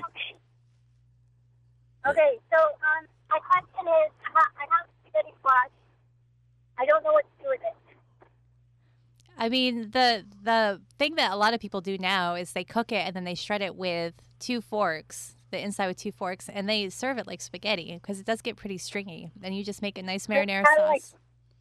[SPEAKER 5] Okay, so um, my question is, I I have spaghetti squash. I don't know what to do with it.
[SPEAKER 2] I mean, the the thing that a lot of people do now is they cook it and then they shred it with two forks, the inside with two forks, and they serve it like spaghetti because it does get pretty stringy. Then you just make a nice marinara
[SPEAKER 5] how do I-
[SPEAKER 2] sauce.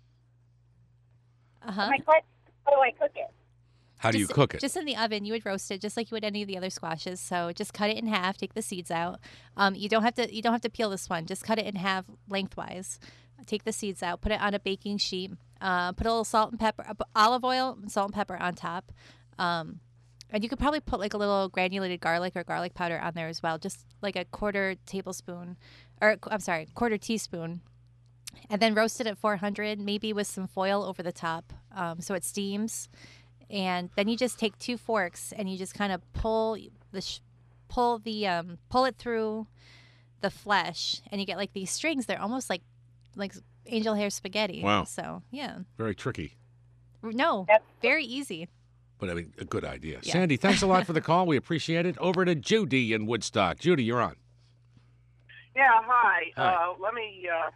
[SPEAKER 2] Uh huh.
[SPEAKER 5] My question, how do I cook it?
[SPEAKER 1] How do you cook it?
[SPEAKER 2] Just in the oven. You would roast it just like you would any of the other squashes. So just cut it in half. Take the seeds out. Um, you don't have to. You don't have to peel this one. Just cut it in half lengthwise. Take the seeds out. Put it on a baking sheet. Uh, put a little salt and pepper, uh, olive oil, and salt and pepper on top. Um, and you could probably put like a little granulated garlic or garlic powder on there as well. Just like a quarter tablespoon, or I'm sorry, quarter teaspoon. And then roast it at four hundred, maybe with some foil over the top, um, so it steams. And then you just take two forks and you just kind of pull the sh- pull the um, pull it through the flesh, and you get like these strings. They're almost like like angel hair spaghetti.
[SPEAKER 1] Wow.
[SPEAKER 2] So yeah,
[SPEAKER 1] Very tricky,
[SPEAKER 2] no, very easy.
[SPEAKER 1] but I mean, a good idea.
[SPEAKER 2] Yeah.
[SPEAKER 1] Sandy, thanks a lot for the call. We appreciate it. Over to Judy in Woodstock. Judy, you're on.
[SPEAKER 13] Yeah, hi.
[SPEAKER 1] Hi.
[SPEAKER 13] Uh, let me. Uh,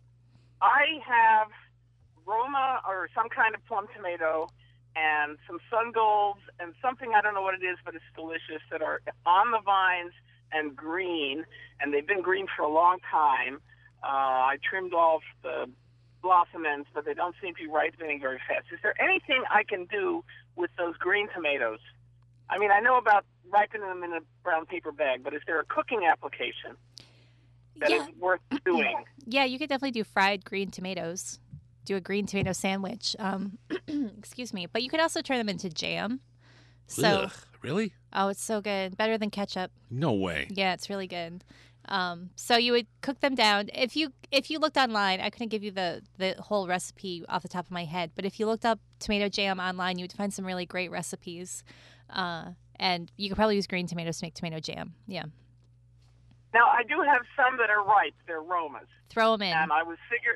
[SPEAKER 13] I have Roma or some kind of plum tomato and some sun golds and something, I don't know what it is, but it's delicious, that are on the vines and green, and they've been green for a long time. Uh, I trimmed off the blossom ends, but they don't seem to be ripening very fast. Is there anything I can do with those green tomatoes? I mean, I know about ripening them in a brown paper bag, but is there a cooking application that is worth doing?
[SPEAKER 2] Yeah, you could definitely do fried green tomatoes. Do a green tomato sandwich. Um, excuse me, but you could also turn them into jam. So,
[SPEAKER 1] Ugh, really?
[SPEAKER 2] oh, it's so good, better than ketchup.
[SPEAKER 1] No way.
[SPEAKER 2] Yeah, it's really good. Um, so you would cook them down. If you if you looked online, I couldn't give you the the whole recipe off the top of my head, but if you looked up tomato jam online, you would find some really great recipes. Uh, and you could probably use green tomatoes to make tomato jam. Yeah,
[SPEAKER 13] Now, I do have some that are ripe. They're Romas.
[SPEAKER 2] throw them in.
[SPEAKER 13] And I was figuring,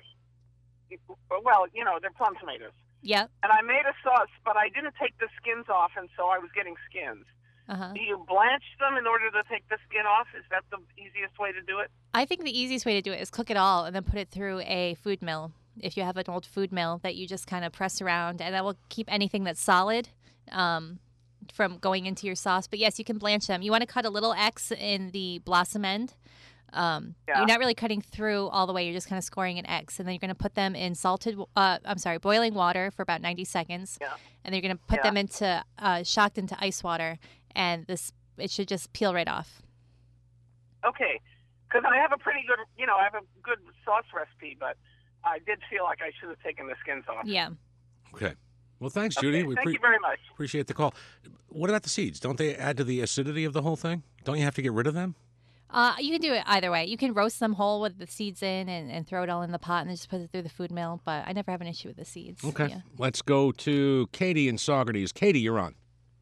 [SPEAKER 13] well, you know, they're plum tomatoes.
[SPEAKER 2] Yep.
[SPEAKER 13] And I made a sauce, but I didn't take the skins off, and so I was getting skins.
[SPEAKER 2] Uh-huh.
[SPEAKER 13] Do you blanch them in order to take the skin off? Is that the easiest way to do it?
[SPEAKER 2] I think the easiest way to do it is cook it all and then put it through a food mill. If you have an old food mill that you just kind of press around, and that will keep anything that's solid um, from going into your sauce. But yes, you can blanch them. You want to cut a little X in the blossom end. Um,
[SPEAKER 13] Yeah.
[SPEAKER 2] You're not really cutting through all the way. You're just kind of scoring an X, and then you're going to put them in salted. Uh, I'm sorry, boiling water for about ninety seconds,
[SPEAKER 13] Yeah.
[SPEAKER 2] and then you're going to put
[SPEAKER 13] Yeah.
[SPEAKER 2] them into uh, shocked into ice water, and this it should just peel right off.
[SPEAKER 13] Okay, because I have a pretty good, you know, I have a good sauce recipe, but I did feel like I should have taken the skins off.
[SPEAKER 2] Yeah.
[SPEAKER 1] Okay. Well, thanks, Judy.
[SPEAKER 13] Okay,
[SPEAKER 1] we
[SPEAKER 13] thank
[SPEAKER 1] pre-
[SPEAKER 13] you very much.
[SPEAKER 1] Appreciate the call. What about the seeds? Don't they add to the acidity of the whole thing? Don't you have to get rid of them?
[SPEAKER 2] Uh, you can do it either way. You can roast them whole with the seeds in and, and throw it all in the pot and then just put it through the food mill. But I never have an issue with the seeds.
[SPEAKER 1] Okay.
[SPEAKER 2] Yeah.
[SPEAKER 1] Let's go to Katie in Saugerties. Katie, you're on.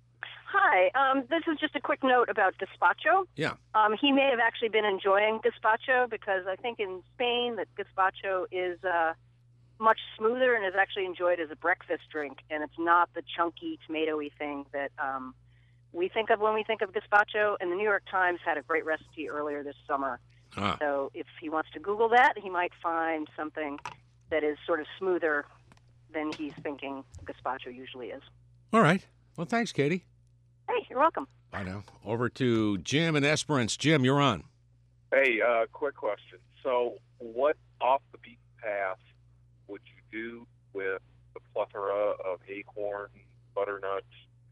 [SPEAKER 14] Hi. Um, this is just a quick note about gazpacho.
[SPEAKER 1] Yeah.
[SPEAKER 14] Um, he may have actually been enjoying gazpacho because I think in Spain that gazpacho is uh, much smoother and is actually enjoyed as a breakfast drink, and it's not the chunky, tomatoey thing that um, we think of when we think of gazpacho. And the New York Times had a great recipe earlier this summer.
[SPEAKER 1] Ah.
[SPEAKER 14] So if he wants to Google that, he might find something that is sort of smoother than he's thinking gazpacho usually is.
[SPEAKER 1] All right. Well, thanks, Katie.
[SPEAKER 14] Hey, you're welcome.
[SPEAKER 1] Bye now. Over to Jim in Esperance. Jim, you're on.
[SPEAKER 15] Hey, uh, quick question. So, what off the beaten path would you do with the plethora of acorn, butternuts,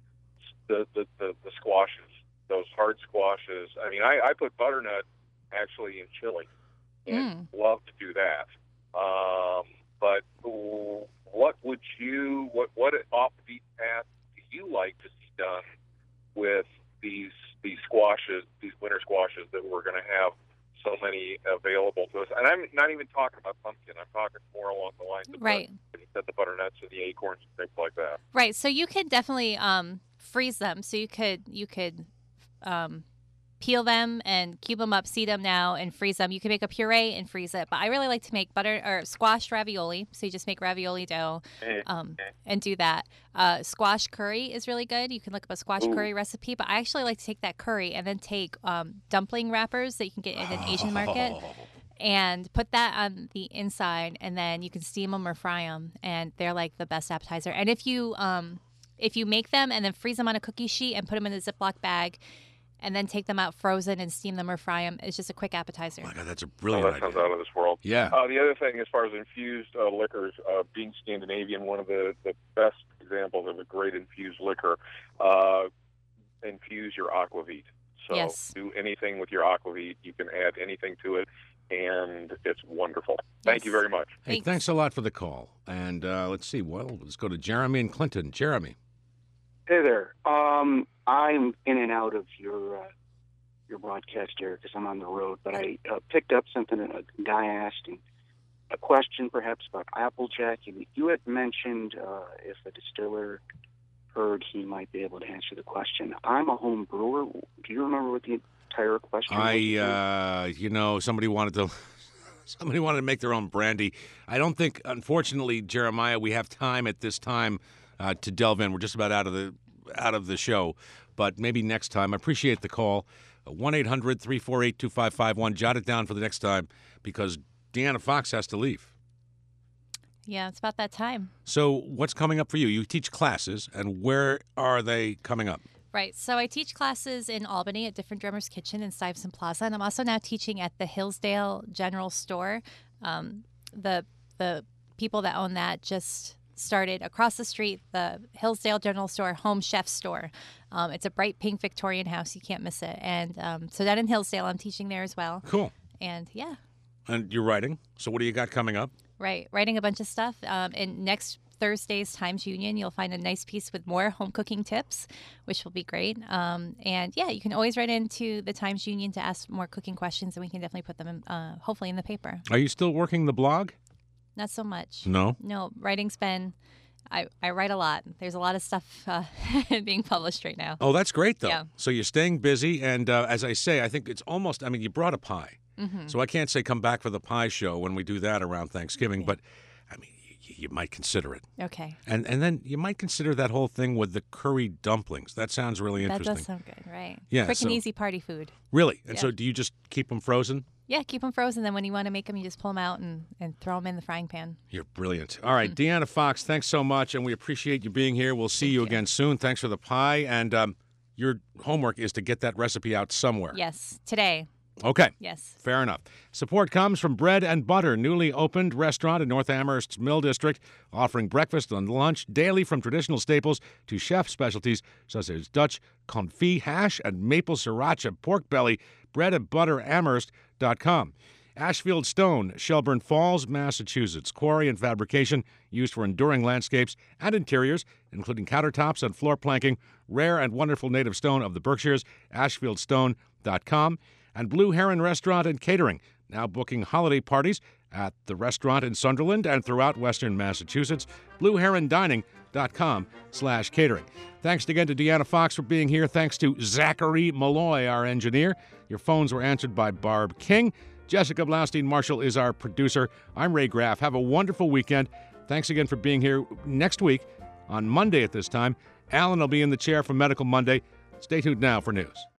[SPEAKER 15] the the, the, the squashes, those hard squashes? I mean, I, I put butternut actually in chili and love to do that. Um, but what would you, what, what off the beaten path do you like to see done with these these squashes, these winter squashes that we're going to have so many available to us? And I'm not even talking about pumpkin. I'm talking more along the lines of
[SPEAKER 2] Right.
[SPEAKER 15] the, the, the butternuts and the acorns and things like that.
[SPEAKER 2] Right. So you could definitely um, freeze them. So you could you could um, peel them and cube them up, seed them now, and freeze them. You can make a puree and freeze it. But I really like to make butter or squash ravioli. So you just make ravioli dough um, and do that. Uh, squash curry is really good. You can look up a squash
[SPEAKER 16] Ooh.
[SPEAKER 2] curry recipe. But I actually like to take that curry and then take um, dumpling wrappers that you can get in an Asian market. And put that on the inside, and then you can steam them or fry them, and they're like the best appetizer. And if you um, if you make them and then freeze them on a cookie sheet and put them in a Ziploc bag, and then take them out frozen and steam them or fry them, it's just a quick appetizer.
[SPEAKER 1] Oh my God, that's a brilliant
[SPEAKER 15] Oh, that
[SPEAKER 1] idea.
[SPEAKER 15] sounds out of this world.
[SPEAKER 1] Yeah.
[SPEAKER 15] Uh, the other thing, as far as infused uh, liquors, uh, being Scandinavian, one of the, the best examples of a great infused liquor, uh, infuse your aquavit. So
[SPEAKER 2] Yes.
[SPEAKER 15] do anything with your aquavit. You can add anything to it, and it's wonderful. Thank you very much.
[SPEAKER 1] Hey, thanks a lot for the call. And uh, let's see. Well, let's go to Jeremy and Clinton. Jeremy.
[SPEAKER 17] Hey there. Um, I'm in and out of your uh, your broadcast here because I'm on the road, but I uh, picked up something that a guy asked, and a question perhaps about Applejack. You, you had mentioned uh, if a distiller heard, he might be able to answer the question. I'm a home brewer. Do you remember what the entire question was?
[SPEAKER 1] I, uh, you know, somebody wanted to, somebody wanted to make their own brandy. I don't think, unfortunately, Jeremiah, we have time at this time uh, to delve in. We're just about out of the out of the show, but maybe next time. I appreciate the call. one eight hundred three four eight two five five one. Jot it down for the next time because Deanna Fox has to leave.
[SPEAKER 2] Yeah, it's about that time.
[SPEAKER 1] So what's coming up for you? You teach classes, and where are they coming up?
[SPEAKER 2] Right. So I teach classes in Albany at Different Drummers Kitchen in Stuyvesant Plaza, and I'm also now teaching at the Hillsdale General Store. Um, the the people that own that just started across the street, the Hillsdale General Store Home Chef Store. Um, it's a bright pink Victorian house. You can't miss it. And um, so down in Hillsdale, I'm teaching there as well.
[SPEAKER 1] Cool.
[SPEAKER 2] And yeah,
[SPEAKER 1] And you're writing. So what do you got coming up?
[SPEAKER 2] right. Writing a bunch of stuff. Um, and next Thursday's Times Union, you'll find a nice piece with more home cooking tips, which will be great. Um, and yeah, you can always write into the Times Union to ask more cooking questions, and we can definitely put them in, uh, hopefully in the paper.
[SPEAKER 1] Are you still working the blog?
[SPEAKER 2] Not so much.
[SPEAKER 1] No?
[SPEAKER 2] No, writing's been, I, I write a lot. There's a lot of stuff uh, being published right now.
[SPEAKER 1] Oh, that's great, though.
[SPEAKER 2] Yeah.
[SPEAKER 1] So you're staying busy, and uh, as I say, I think it's almost, I mean, you brought a pie.
[SPEAKER 2] Mhm.
[SPEAKER 1] So I can't say come back for the pie show when we do that around Thanksgiving, but, I mean, you, you might consider it.
[SPEAKER 2] Okay.
[SPEAKER 1] And and then you might consider that whole thing with the curry dumplings. That sounds really
[SPEAKER 2] That
[SPEAKER 1] interesting.
[SPEAKER 2] does sound good, right?
[SPEAKER 1] Yeah,
[SPEAKER 2] Quick
[SPEAKER 1] so-
[SPEAKER 2] and easy party food.
[SPEAKER 1] Really? And
[SPEAKER 2] Yeah.
[SPEAKER 1] so do you just keep them frozen?
[SPEAKER 2] Yeah, keep them frozen. Then when you want to make them, you just pull them out and, and throw them in the frying pan.
[SPEAKER 1] You're brilliant. All right, Deanna Fox, thanks so much, and we appreciate you being here. We'll see you, again soon. Thanks for the pie, and um, your homework is to get that recipe out somewhere.
[SPEAKER 2] Yes, today.
[SPEAKER 1] Okay.
[SPEAKER 2] Yes.
[SPEAKER 1] Fair enough. Support comes from Bread and Butter, newly opened restaurant in North Amherst's Mill District, offering breakfast and lunch daily from traditional staples to chef specialties such as Dutch confit hash and maple sriracha pork belly, bread and butter amherst dot com. Ashfield Stone, Shelburne Falls, Massachusetts. Quarry and fabrication used for enduring landscapes and interiors, including countertops and floor planking. Rare and wonderful native stone of the Berkshires, ashfield stone dot com. And Blue Heron Restaurant and Catering, now booking holiday parties at the restaurant in Sunderland and throughout western Massachusetts. blue heron dining dot com slash catering. Thanks again to Deanna Fox for being here. Thanks to Zachary Malloy, our engineer. Your phones were answered by Barb King. Jessica Blaustein Marshall is our producer. I'm Ray Graff. Have a wonderful weekend. Thanks again for being here. Next week, on Monday at this time, Alan will be in the chair for Medical Monday. Stay tuned now for news.